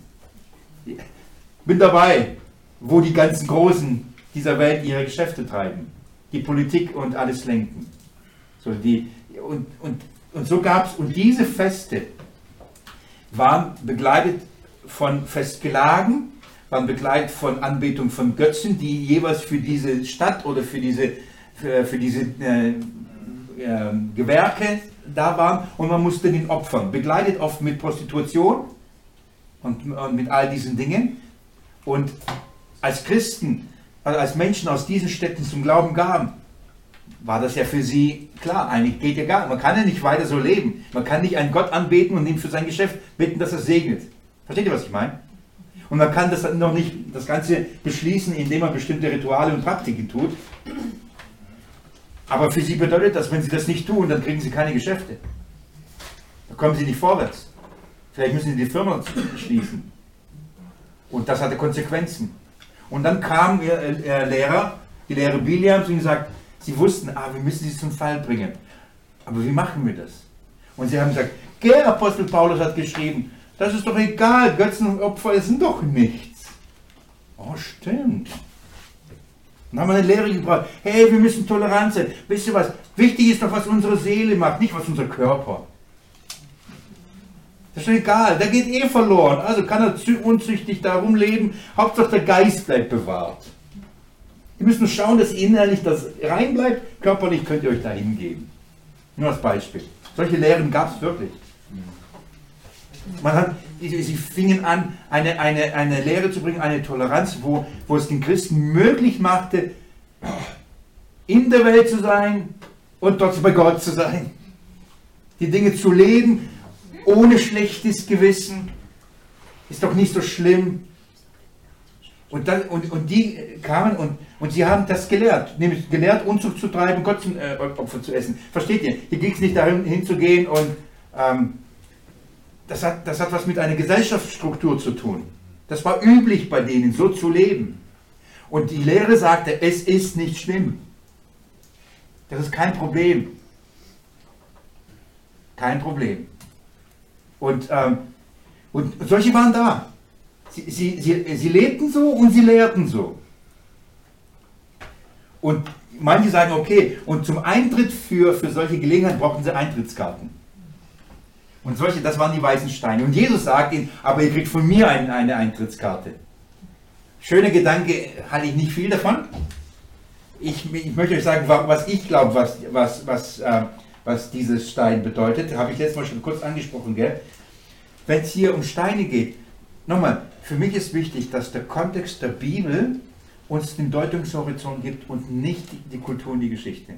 Bin dabei, wo die ganzen Großen dieser Welt ihre Geschäfte treiben, die Politik und alles lenken. So, die, und, und, und so gab es, und diese Feste waren begleitet von Festgelagen, waren begleitet von Anbetung von Götzen, die jeweils für diese Stadt oder für diese, für, für diese äh, äh, Gewerke da waren, und man musste den opfern, begleitet oft mit Prostitution und, und mit all diesen Dingen. Und als Christen, also als Menschen aus diesen Städten zum Glauben gaben, war das ja für sie klar, eigentlich geht ja gar nicht. Man kann ja nicht weiter so leben. Man kann nicht einen Gott anbeten und ihn für sein Geschäft bitten, dass er segnet. Versteht ihr, was ich meine? Und man kann das noch nicht, das Ganze beschließen, indem man bestimmte Rituale und Praktiken tut. Aber für sie bedeutet das, wenn sie das nicht tun, dann kriegen sie keine Geschäfte. Da kommen sie nicht vorwärts. Vielleicht müssen sie die Firma schließen. Und das hatte Konsequenzen. Und dann kam ihr, ihr Lehrer, die Lehre Biliams, und gesagt, sie wussten, ah, wir müssen sie zum Fall bringen. Aber wie machen wir das? Und sie haben gesagt, der Apostel Paulus hat geschrieben, das ist doch egal, Götzen und Opfer sind doch nichts. Oh, stimmt. Dann haben wir eine Lehre gebracht, hey, wir müssen tolerant sein. Wisst ihr was? Wichtig ist doch, was unsere Seele macht, nicht was unser Körper. Das ist doch egal, der geht eh verloren. Also kann er unzüchtig da rumleben, Hauptsache der Geist bleibt bewahrt. Ihr müsst nur schauen, dass innerlich das rein bleibt, körperlich könnt ihr euch da hingeben. Nur als Beispiel. Solche Lehren gab es wirklich. Man hat, sie fingen an, eine, eine, eine Lehre zu bringen, eine Toleranz, wo, wo es den Christen möglich machte, in der Welt zu sein und dort bei Gott zu sein. Die Dinge zu leben, ohne schlechtes Gewissen. Ist doch nicht so schlimm. Und, dann, und, und die kamen und, und sie haben das gelehrt, nämlich gelehrt, Unzucht zu treiben, Götzenopfer äh, zu essen. Versteht ihr? Hier ging es nicht dahin hinzugehen und ähm, das, hat, das hat was mit einer Gesellschaftsstruktur zu tun. Das war üblich bei denen, so zu leben. Und die Lehre sagte, es ist nicht schlimm. Das ist kein Problem. Kein Problem. Und, ähm, und solche waren da. Sie, sie, sie, sie lebten so und sie lehrten so. Und manche sagen, okay, und zum Eintritt für, für solche Gelegenheiten brauchten sie Eintrittskarten. Und solche, das waren die weißen Steine. Und Jesus sagt ihnen, aber ihr kriegt von mir ein, eine Eintrittskarte. Schöner Gedanke, halte ich nicht viel davon. Ich, ich möchte euch sagen, was ich glaube, was, was, was, äh, was dieses Stein bedeutet. Habe ich letztes Mal schon kurz angesprochen, gell? Wenn es hier um Steine geht, nochmal, für mich ist wichtig, dass der Kontext der Bibel uns den Deutungshorizont gibt und nicht die Kultur und die Geschichte.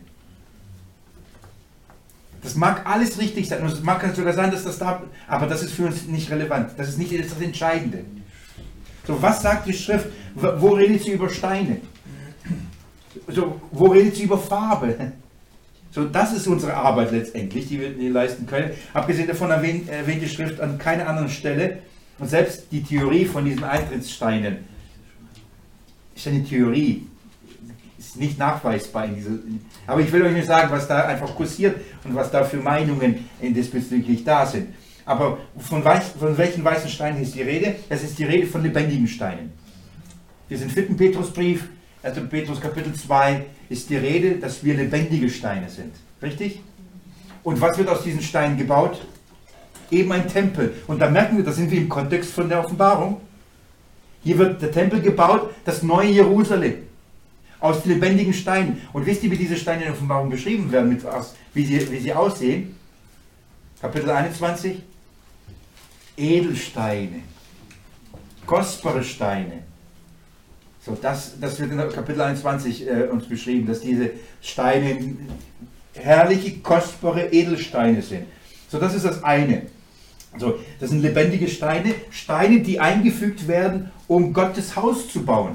Das mag alles richtig sein, und es mag sogar sein, dass das da, aber das ist für uns nicht relevant. Das ist nicht das Entscheidende. So, was sagt die Schrift? Wo redet sie über Steine? So, wo redet sie über Farbe? So, das ist unsere Arbeit letztendlich, die wir die leisten können. Abgesehen davon erwähnt, erwähnt die Schrift an keiner anderen Stelle. Und selbst die Theorie von diesen Eintrittssteinen ist eine Theorie, ist nicht nachweisbar in dieser. Aber ich will euch nicht sagen, was da einfach kursiert und was da für Meinungen diesbezüglich da sind. Aber von, weiß, von welchen weißen Steinen ist die Rede? Es ist die Rede von lebendigen Steinen. Wir sind im vierten Petrusbrief, erster Petrus Kapitel zwei, ist die Rede, dass wir lebendige Steine sind. Richtig? Und was wird aus diesen Steinen gebaut? Eben ein Tempel. Und da merken wir, da sind wir im Kontext von der Offenbarung. Hier wird der Tempel gebaut, das neue Jerusalem. Aus lebendigen Steinen. Und wisst ihr, wie diese Steine in der Offenbarung beschrieben werden, mit was, wie, sie, wie sie aussehen? Kapitel einundzwanzig. Edelsteine. Kostbare Steine. So, das, das wird in Kapitel einundzwanzig äh, uns beschrieben, dass diese Steine herrliche, kostbare Edelsteine sind. So, das ist das eine. Also, das sind lebendige Steine, Steine, die eingefügt werden, um Gottes Haus zu bauen.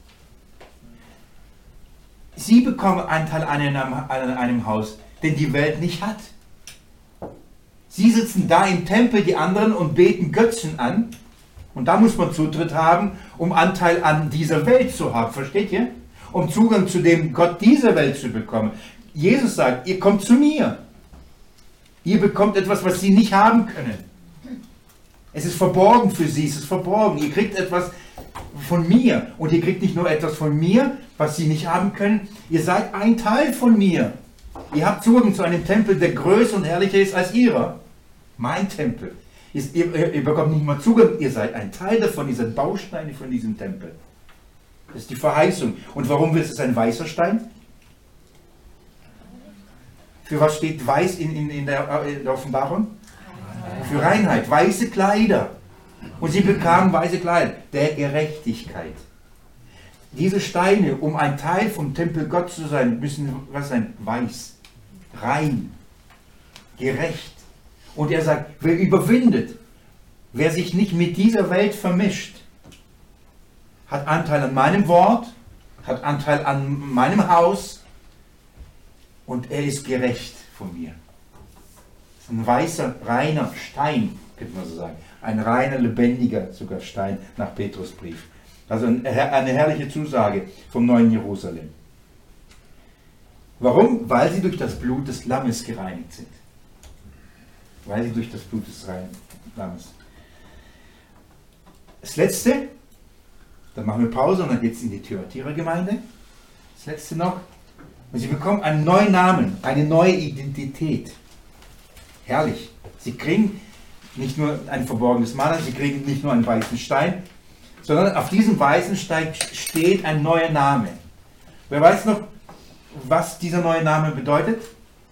Sie bekommen Anteil an einem, an einem Haus, den die Welt nicht hat. Sie sitzen da im Tempel, die anderen, und beten Götzen an. Und da muss man Zutritt haben, um Anteil an dieser Welt zu haben. Versteht ihr? Um Zugang zu dem Gott dieser Welt zu bekommen. Jesus sagt, ihr kommt zu mir. Ihr bekommt etwas, was sie nicht haben können. Es ist verborgen für sie, es ist verborgen. Ihr kriegt etwas von mir. Und ihr kriegt nicht nur etwas von mir, was sie nicht haben können. Ihr seid ein Teil von mir. Ihr habt Zugang zu einem Tempel, der größer und herrlicher ist als ihrer. Mein Tempel. Ihr, ihr, ihr bekommt nicht mal Zugang, ihr seid ein Teil davon, ihr seid Bausteine von diesem Tempel. Das ist die Verheißung. Und warum ist es ein weißer Stein? Für was steht weiß in, in, in, der, in der Offenbarung? Für Reinheit, weiße Kleider. Und sie bekamen weiße Kleider der Gerechtigkeit. Diese Steine, um ein Teil vom Tempel Gott zu sein, müssen was sein? Weiß, rein, gerecht. Und er sagt, wer überwindet, wer sich nicht mit dieser Welt vermischt, hat Anteil an meinem Wort, hat Anteil an meinem Haus und er ist gerecht von mir. Das ist ein weißer, reiner Stein, könnte man so sagen. Ein reiner, lebendiger sogar Stein nach Petrusbrief. Also eine herrliche Zusage vom neuen Jerusalem. Warum? Weil sie durch das Blut des Lammes gereinigt sind. Weil sie durch das Blut des Lammes. Das letzte, dann machen wir Pause und dann geht es in die Thyatira-Gemeinde. Das letzte noch. Und sie bekommen einen neuen Namen, eine neue Identität. Herrlich. Sie kriegen nicht nur ein verborgenes Manna, sie kriegen nicht nur einen weißen Stein, sondern auf diesem weißen Stein steht ein neuer Name. Wer weiß noch, was dieser neue Name bedeutet?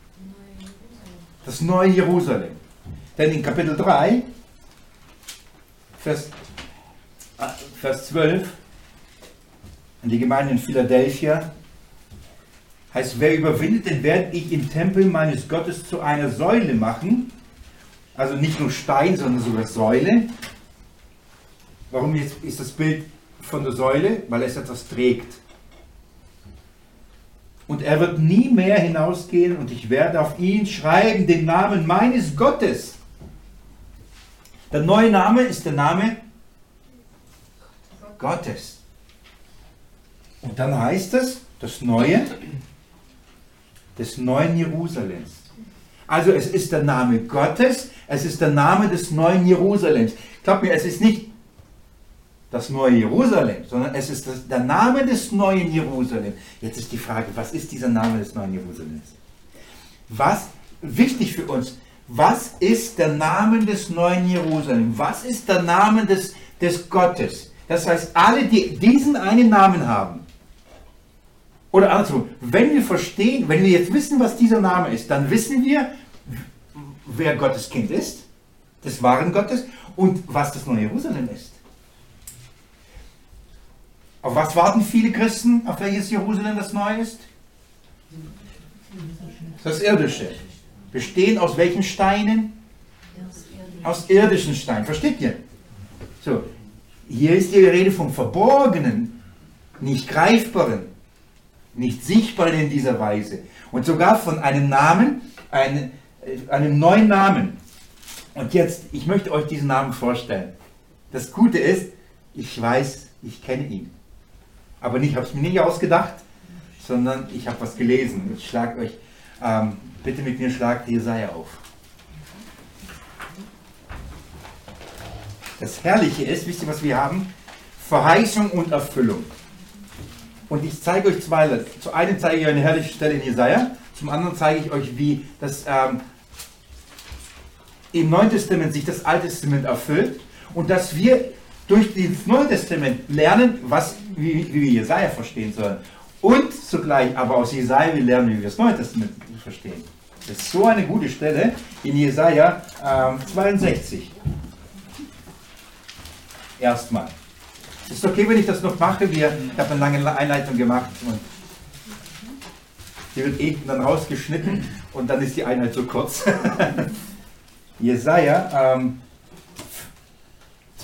Das neue Jerusalem. Denn in Kapitel drei, Vers, Vers zwölf, an die Gemeinde in Philadelphia, heißt, wer überwindet, den werde ich im Tempel meines Gottes zu einer Säule machen. Also nicht nur Stein, sondern sogar Säule. Warum jetzt ist das Bild von der Säule? Weil es etwas trägt. Und er wird nie mehr hinausgehen und ich werde auf ihn schreiben den Namen meines Gottes. Der neue Name ist der Name Gottes. Und dann heißt es, das Neue des neuen Jerusalems. Also es ist der Name Gottes, es ist der Name des neuen Jerusalems. Glaubt mir, es ist nicht das neue Jerusalem, sondern es ist das, der Name des neuen Jerusalem. Jetzt ist die Frage, was ist dieser Name des neuen Jerusalems? Was, wichtig für uns, was ist der Name des neuen Jerusalem? Was ist der Name des, des Gottes? Das heißt, alle, die diesen einen Namen haben, oder andersrum, wenn wir verstehen, wenn wir jetzt wissen, was dieser Name ist, dann wissen wir, wer Gottes Kind ist, des wahren Gottes, und was das neue Jerusalem ist. Auf was warten viele Christen, auf welches Jerusalem das neu ist? Das irdische. Bestehen aus welchen Steinen? Aus irdischen Steinen. Versteht ihr? So, hier ist die Rede vom Verborgenen, nicht Greifbaren, nicht Sichtbaren in dieser Weise. Und sogar von einem Namen, ein, einem neuen Namen. Und jetzt, ich möchte euch diesen Namen vorstellen. Das Gute ist, ich weiß, ich kenne ihn. Aber ich habe es mir nicht ausgedacht, sondern ich habe was gelesen. Ich schlage euch, ähm, bitte mit mir schlagt Jesaja auf. Das Herrliche ist, wisst ihr, was wir haben? Verheißung und Erfüllung. Und ich zeige euch zwei. Zu einem zeige ich euch eine herrliche Stelle in Jesaja, zum anderen zeige ich euch, wie das ähm, im Neuen Testament sich das Alte Testament erfüllt und dass wir durch das Neue Testament lernen, was, wie, wie wir Jesaja verstehen sollen. Und zugleich aber aus Jesaja wir lernen, wie wir das Neue Testament verstehen. Das ist so eine gute Stelle in Jesaja ähm, zweiundsechzig. Erstmal. Ist es okay, wenn ich das noch mache? Wir, ich habe eine lange Einleitung gemacht und die wird eh dann rausgeschnitten und dann ist die Einheit so kurz. Jesaja ähm,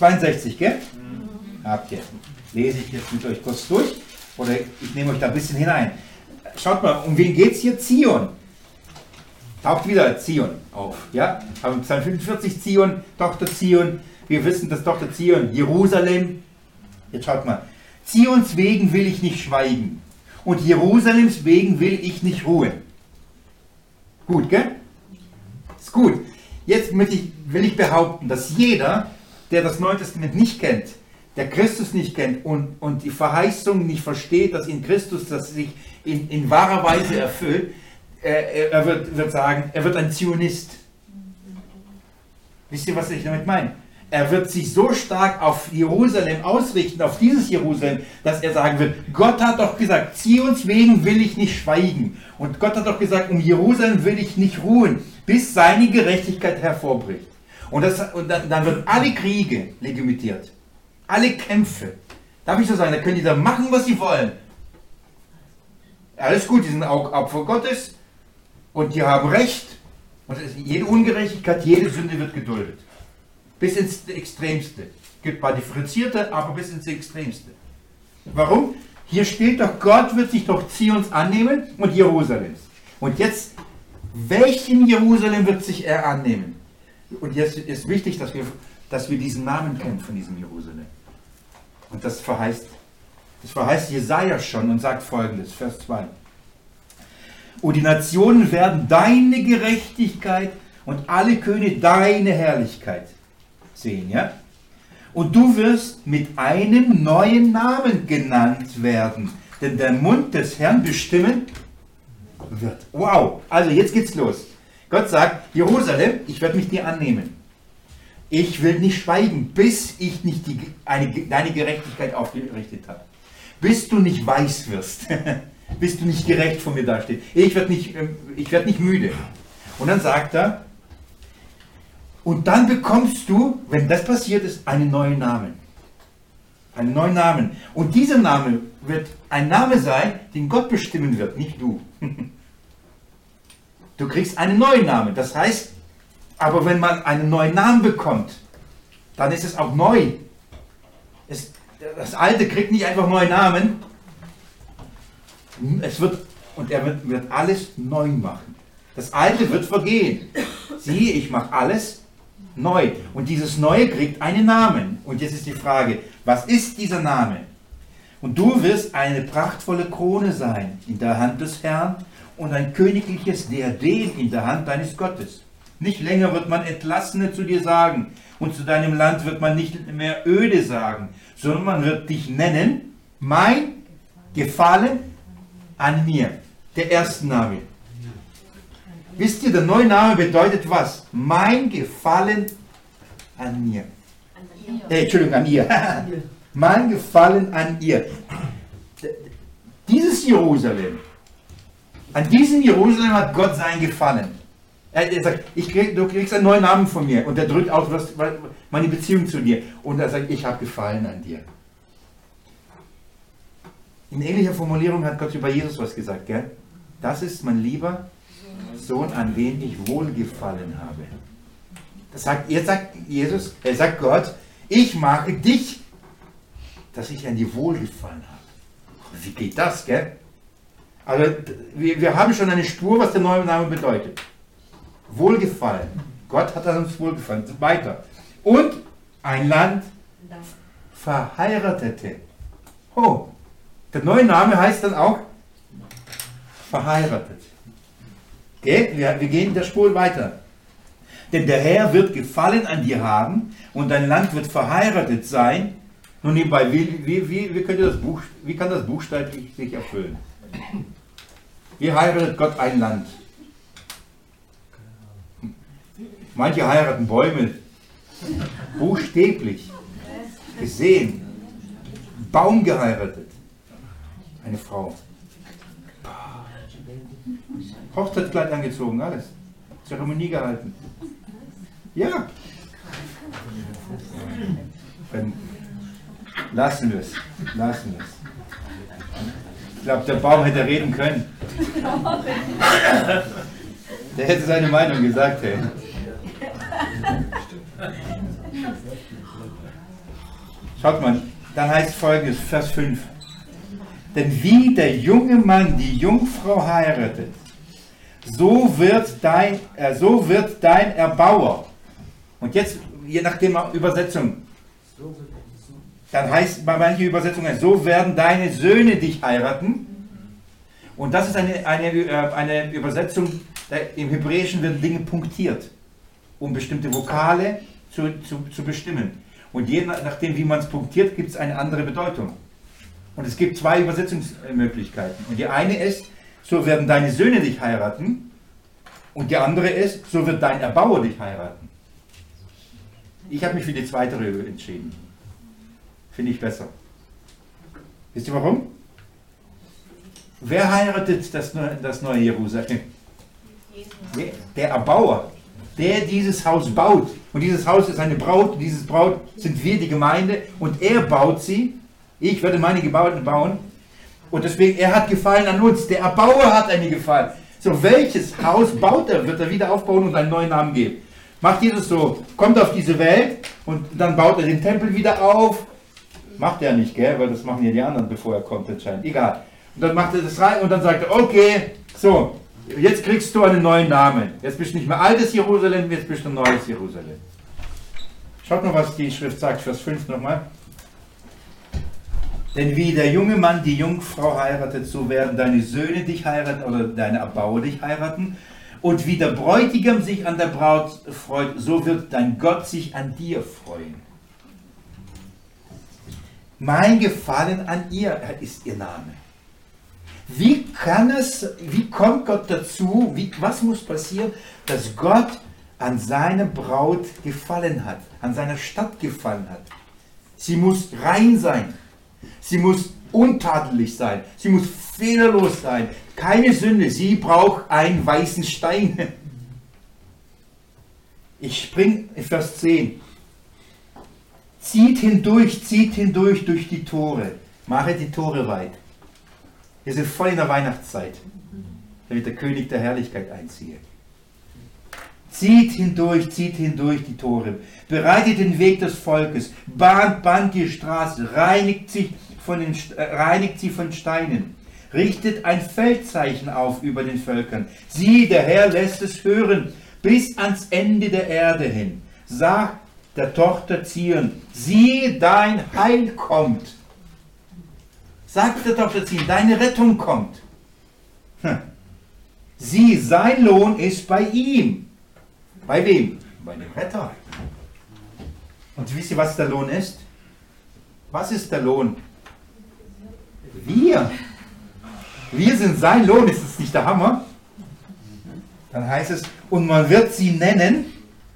zweiundsechzig, gell? Mhm. Habt ihr. Lese ich jetzt mit euch kurz durch oder ich nehme euch da ein bisschen hinein. Schaut mal, um wen geht es hier? Zion. Taucht wieder Zion auf. Ja? Aber Psalm fünfundvierzig Zion, Tochter Zion. Wir wissen, dass Tochter Zion, Jerusalem. Jetzt schaut mal. Zions wegen will ich nicht schweigen. Und Jerusalems wegen will ich nicht ruhen. Gut, gell? Ist gut. Jetzt will ich, will ich behaupten, dass jeder, der das Neue Testament nicht kennt, der Christus nicht kennt und, und die Verheißung nicht versteht, dass in Christus das sich in, in wahrer Weise erfüllt, er, er wird, wird sagen, er wird ein Zionist. Wisst ihr, was ich damit meine? Er wird sich so stark auf Jerusalem ausrichten, auf dieses Jerusalem, dass er sagen wird, Gott hat doch gesagt, Zions wegen will ich nicht schweigen. Und Gott hat doch gesagt, um Jerusalem will ich nicht ruhen, bis seine Gerechtigkeit hervorbricht. Und, das, und dann, dann wird alle Kriege legitimiert. Alle Kämpfe. Darf ich so sagen, da können die da machen, was sie wollen. Alles gut, die sind auch Opfer Gottes und die haben Recht. Und jede Ungerechtigkeit, jede Sünde wird geduldet. Bis ins Extremste. Es gibt ein paar differenzierte, aber bis ins Extremste. Warum? Hier steht doch, Gott wird sich doch Zions annehmen und Jerusalems. Und jetzt, welchen Jerusalem wird sich er annehmen? Und jetzt ist wichtig, dass wir, dass wir diesen Namen kennen von diesem Jerusalem. Und das verheißt, das verheißt Jesaja schon und sagt folgendes, Vers zwei. Und die Nationen werden deine Gerechtigkeit und alle Könige deine Herrlichkeit sehen, ja? Und du wirst mit einem neuen Namen genannt werden, denn der Mund des Herrn bestimmen wird. Wow, also jetzt geht's los. Gott sagt, Jerusalem, ich werde mich dir annehmen. Ich will nicht schweigen, bis ich nicht die, eine, deine Gerechtigkeit aufgerichtet habe. Bis du nicht weiß wirst. Bis du nicht gerecht vor mir dastehst. Ich werde nicht, ich werd nicht müde. Und dann sagt er, und dann bekommst du, wenn das passiert ist, einen neuen Namen. Einen neuen Namen. Und dieser Name wird ein Name sein, den Gott bestimmen wird, nicht du. Du kriegst einen neuen Namen. Das heißt, aber wenn man einen neuen Namen bekommt, dann ist es auch neu. Es, das Alte kriegt nicht einfach neue Namen. Es wird, und er wird, wird alles neu machen. Das Alte wird vergehen. Siehe, ich mache alles neu. Und dieses Neue kriegt einen Namen. Und jetzt ist die Frage, was ist dieser Name? Und du wirst eine prachtvolle Krone sein in der Hand des Herrn und ein königliches Diadem in der Hand deines Gottes. Nicht länger wird man Entlassene zu dir sagen und zu deinem Land wird man nicht mehr öde sagen, sondern man wird dich nennen, mein Gefallen an mir. Der erste Name. Wisst ihr, der neue Name bedeutet was? Mein Gefallen an mir. Äh, Entschuldigung, an ihr. Mein Gefallen an ihr. Dieses Jerusalem, an diesem Jerusalem hat Gott sein Gefallen. Er, er sagt, ich krieg, du kriegst einen neuen Namen von mir. Und er drückt aus was, meine Beziehung zu dir. Und er sagt, ich habe Gefallen an dir. In ähnlicher Formulierung hat Gott über Jesus was gesagt, gell? Das ist mein lieber Sohn, an den ich Wohlgefallen habe. Das sagt, jetzt sagt Jesus, er sagt Gott, ich mache dich, dass ich an dir Wohlgefallen habe. Wie geht das, gell? Also wir, wir haben schon eine Spur, was der neue Name bedeutet. Wohlgefallen. Gott hat an uns wohlgefallen. Weiter. Und ein Land Verheiratete. Oh, der neue Name heißt dann auch verheiratet. Okay? Wir, wir gehen der Spur weiter. Denn der Herr wird Gefallen an dir haben und dein Land wird verheiratet sein. Nun nebenbei, wie, wie, wie, wie, könnt ihr das Buch, wie kann das buchstäblich sich erfüllen? Wie heiratet Gott ein Land? Manche heiraten Bäume. Buchstäblich. Gesehen. Baum geheiratet. Eine Frau. Hochzeitskleid angezogen, alles. Zeremonie gehalten. Ja. Dann lassen wir es. Lassen wir es. Ich glaube, der Baum hätte reden können. Der hätte seine Meinung gesagt, hey. Schaut mal, dann heißt folgendes, Vers fünf. Denn wie der junge Mann die Jungfrau heiratet, so wird dein, äh, so wird dein Erbauer. Und jetzt, je nach der Übersetzung, dann heißt bei manchen Übersetzungen, so werden deine Söhne dich heiraten. Und das ist eine, eine, eine Übersetzung, im Hebräischen werden Dinge punktiert, um bestimmte Vokale zu, zu, zu bestimmen. Und je nachdem, wie man es punktiert, gibt es eine andere Bedeutung. Und es gibt zwei Übersetzungsmöglichkeiten. Und die eine ist, so werden deine Söhne dich heiraten. Und die andere ist, so wird dein Erbauer dich heiraten. Ich habe mich für die zweite entschieden. Finde ich besser. Wisst ihr warum? Wer heiratet das, das neue Jerusalem? Der Erbauer, der dieses Haus baut. Und dieses Haus ist eine Braut, und dieses Braut sind wir, die Gemeinde, und er baut sie. Ich werde meine Gebauten bauen. Und deswegen, er hat Gefallen an uns. Der Erbauer hat an mir gefallen. So, welches Haus baut er? Wird er wieder aufbauen und einen neuen Namen geben? Macht Jesus so, kommt auf diese Welt und dann baut er den Tempel wieder auf. Macht er nicht, gell? Weil das machen ja die anderen, bevor er kommt, anscheinend. Egal. Und dann macht er das rein und dann sagt er, okay, so, jetzt kriegst du einen neuen Namen. Jetzt bist du nicht mehr altes Jerusalem, jetzt bist du neues Jerusalem. Schaut mal, was die Schrift sagt, Vers fünf nochmal. Denn wie der junge Mann die Jungfrau heiratet, so werden deine Söhne dich heiraten oder deine Erbauer dich heiraten. Und wie der Bräutigam sich an der Braut freut, so wird dein Gott sich an dir freuen. Mein Gefallen an ihr ist ihr Name. Wie kann es, wie kommt Gott dazu, wie, was muss passieren, dass Gott an seiner Braut gefallen hat, an seiner Stadt gefallen hat? Sie muss rein sein, sie muss untadelig sein, sie muss fehlerlos sein, keine Sünde, sie braucht einen weißen Stein. Ich springe in Vers zehn. Zieht hindurch, zieht hindurch durch die Tore, mache die Tore weit. Wir sind voll in der Weihnachtszeit, damit der König der Herrlichkeit einziehe. Zieht hindurch, zieht hindurch die Tore, bereitet den Weg des Volkes, bahnt, bahnt die Straße, reinigt, sich von den, äh, reinigt sie von Steinen, richtet ein Feldzeichen auf über den Völkern. Sieh, der Herr lässt es hören, bis ans Ende der Erde hin. Sag der Tochter Zion, sieh, dein Heil kommt. Sagt der Tochter Zion, deine Rettung kommt. Hm. Sieh, sein Lohn ist bei ihm. Bei wem? Bei dem Retter. Und wisst ihr, was der Lohn ist? Was ist der Lohn? Wir. Wir sind sein Lohn. Ist das nicht der Hammer? Dann heißt es, und man wird sie nennen,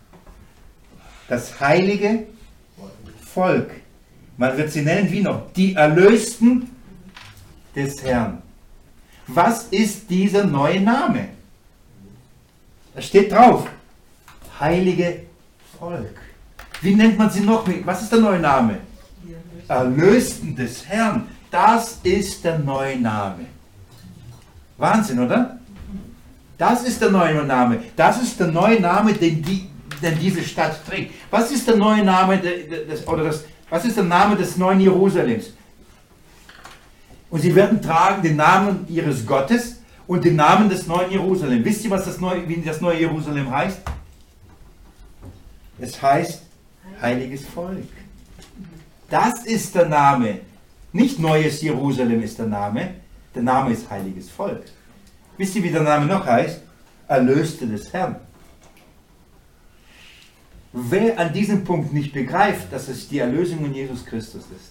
das heilige Volk. Man wird sie nennen, wie noch? Die Erlösten des Herrn. Was ist dieser neue Name? Da steht drauf. Heilige Volk. Wie nennt man sie noch? Was ist der neue Name? Erlösten des Herrn. Das ist der neue Name. Wahnsinn, oder? Das ist der neue Name. Das ist der neue Name, den, die, den diese Stadt trägt. Was ist der neue Name des, oder das, was ist der Name des neuen Jerusalems? Und sie werden tragen den Namen ihres Gottes und den Namen des neuen Jerusalem. Wisst ihr, was das neue, wie das neue Jerusalem heißt? Es heißt heiliges Volk. Das ist der Name. Nicht neues Jerusalem ist der Name. Der Name ist heiliges Volk. Wisst ihr, wie der Name noch heißt? Erlöste des Herrn. Wer an diesem Punkt nicht begreift, dass es die Erlösung in Jesus Christus ist,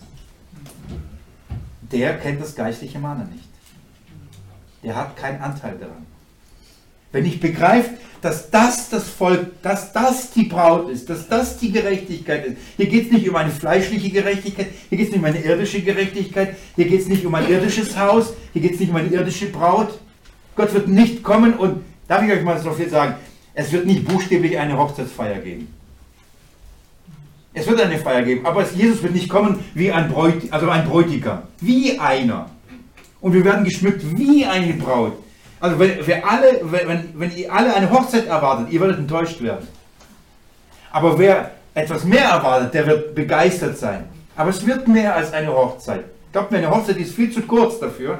der kennt das geistliche Mana nicht. Der hat keinen Anteil daran. Wenn ich begreife, dass das das Volk, dass das die Braut ist, dass das die Gerechtigkeit ist. Hier geht es nicht um eine fleischliche Gerechtigkeit, hier geht es nicht um eine irdische Gerechtigkeit, hier geht es nicht um ein irdisches Haus, hier geht es nicht um eine irdische Braut. Gott wird nicht kommen und, darf ich euch mal so viel sagen, es wird nicht buchstäblich eine Hochzeitsfeier geben. Es wird eine Feier geben, aber Jesus wird nicht kommen wie ein Bräut, also ein Bräutigam, wie einer. Und wir werden geschmückt wie eine Braut. Also wenn, wenn, alle, wenn, wenn ihr alle eine Hochzeit erwartet, ihr werdet enttäuscht werden. Aber wer etwas mehr erwartet, der wird begeistert sein. Aber es wird mehr als eine Hochzeit. Glaubt mir, eine Hochzeit ist viel zu kurz dafür.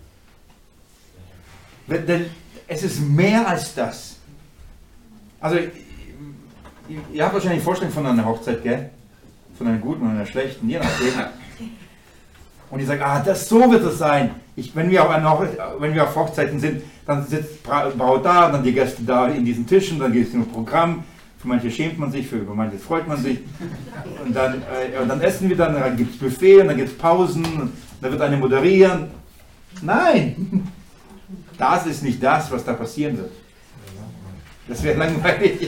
Denn es ist mehr als das. Also, ihr habt wahrscheinlich eine Vorstellung von einer Hochzeit, gell? Von einer guten und einer schlechten, je nachdem. Und ich sage, ah, das, so wird es sein. Ich, wenn, wir auf einer, wenn wir auf Hochzeiten sind, dann sitzt Braut da, dann die Gäste da in diesen Tischen, dann gibt es ein Programm. Für manche schämt man sich, für manche freut man sich. Und dann, äh, und dann essen wir dann, dann gibt es Buffet, und dann gibt es Pausen, dann wird eine moderieren. Nein! Das ist nicht das, was da passieren wird. Das wäre langweilig.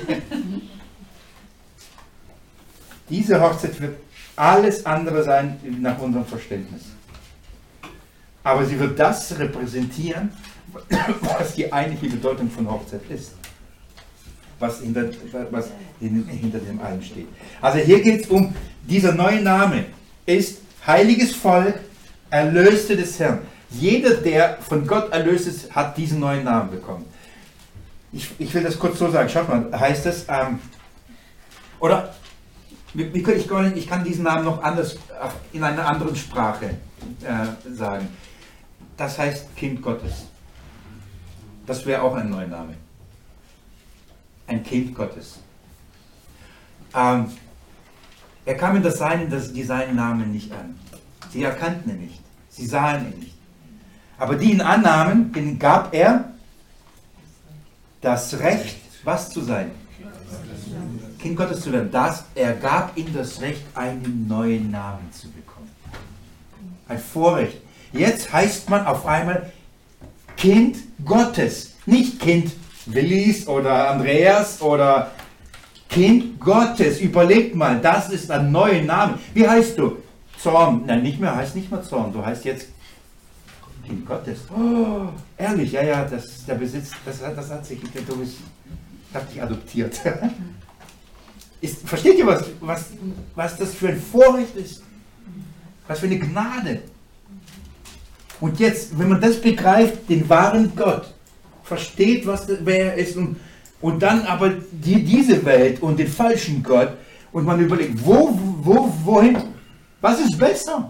Diese Hochzeit wird alles andere sein nach unserem Verständnis. Aber sie wird das repräsentieren, was die eigentliche Bedeutung von Hochzeit ist. Was hinter, was hinter dem allen steht. Also hier geht es um, dieser neue Name ist heiliges Volk, Erlöste des Herrn. Jeder, der von Gott erlöst ist, hat diesen neuen Namen bekommen. Ich, ich will das kurz so sagen. Schaut mal, heißt es, ähm, oder wie, wie kann ich, gar nicht, ich kann diesen Namen noch anders in einer anderen Sprache äh, sagen. Das heißt Kind Gottes. Das wäre auch ein neuer Name. Ein Kind Gottes. Ähm, er kam in das Seine, das, die seinen Namen nicht an. Sie erkannten ihn nicht. Sie sahen ihn nicht. Aber die ihn annahmen, denen gab er das Recht, was zu sein? Kind Gottes zu werden. Das, er gab ihnen das Recht, einen neuen Namen zu bekommen. Ein Vorrecht. Jetzt heißt man auf einmal Kind Gottes. Nicht Kind Willis oder Andreas oder Kind Gottes. Überlegt mal, das ist ein neuer Name. Wie heißt du? Zorn. Nein, nicht mehr, heißt nicht mehr Zorn. Du heißt jetzt Kind Gottes. Oh, ehrlich, ja, ja, das, der Besitz, das, das hat sich, du bist, ich habe dich adoptiert. Ist, versteht ihr, was, was, was das für ein Vorrecht ist? Was für eine Gnade. Und jetzt, wenn man das begreift, den wahren Gott, versteht, was, wer er ist, und, und dann aber die, diese Welt und den falschen Gott, und man überlegt, wo, wo, wohin, was ist besser?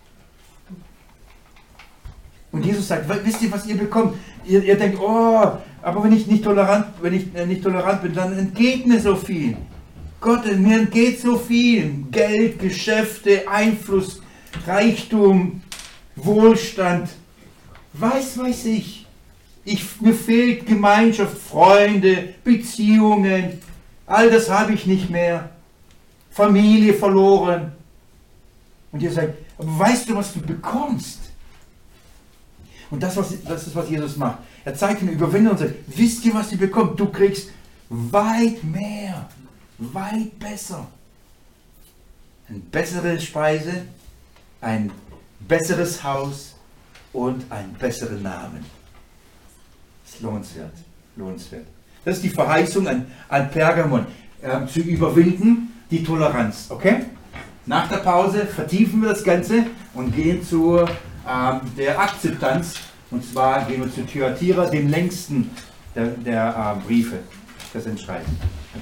Und Jesus sagt, wisst ihr, was ihr bekommt? Ihr, ihr denkt, oh, aber wenn ich nicht tolerant, wenn ich äh, nicht tolerant bin, dann entgeht mir so viel. Gott, mir entgeht so viel. Geld, Geschäfte, Einfluss, Reichtum, Wohlstand. Weiß, weiß ich. ich. Mir fehlt Gemeinschaft, Freunde, Beziehungen. All das habe ich nicht mehr. Familie verloren. Und ihr sagt, aber weißt du, was du bekommst? Und das, was, das ist, was Jesus macht. Er zeigt ihnen Überwindung und sagt, wisst ihr, was ihr bekommt? Du kriegst weit mehr, weit besser. Eine bessere Speise, ein besseres Haus und einen besseren Namen. Das ist lohnenswert, lohnenswert. Das ist die Verheißung an, an Pergamon, äh, zu überwinden, die Toleranz. Okay? Nach der Pause vertiefen wir das Ganze und gehen zur ähm, der Akzeptanz. Und zwar gehen wir zu Thyatira, dem längsten der, der äh, Briefe, das Entscheiden.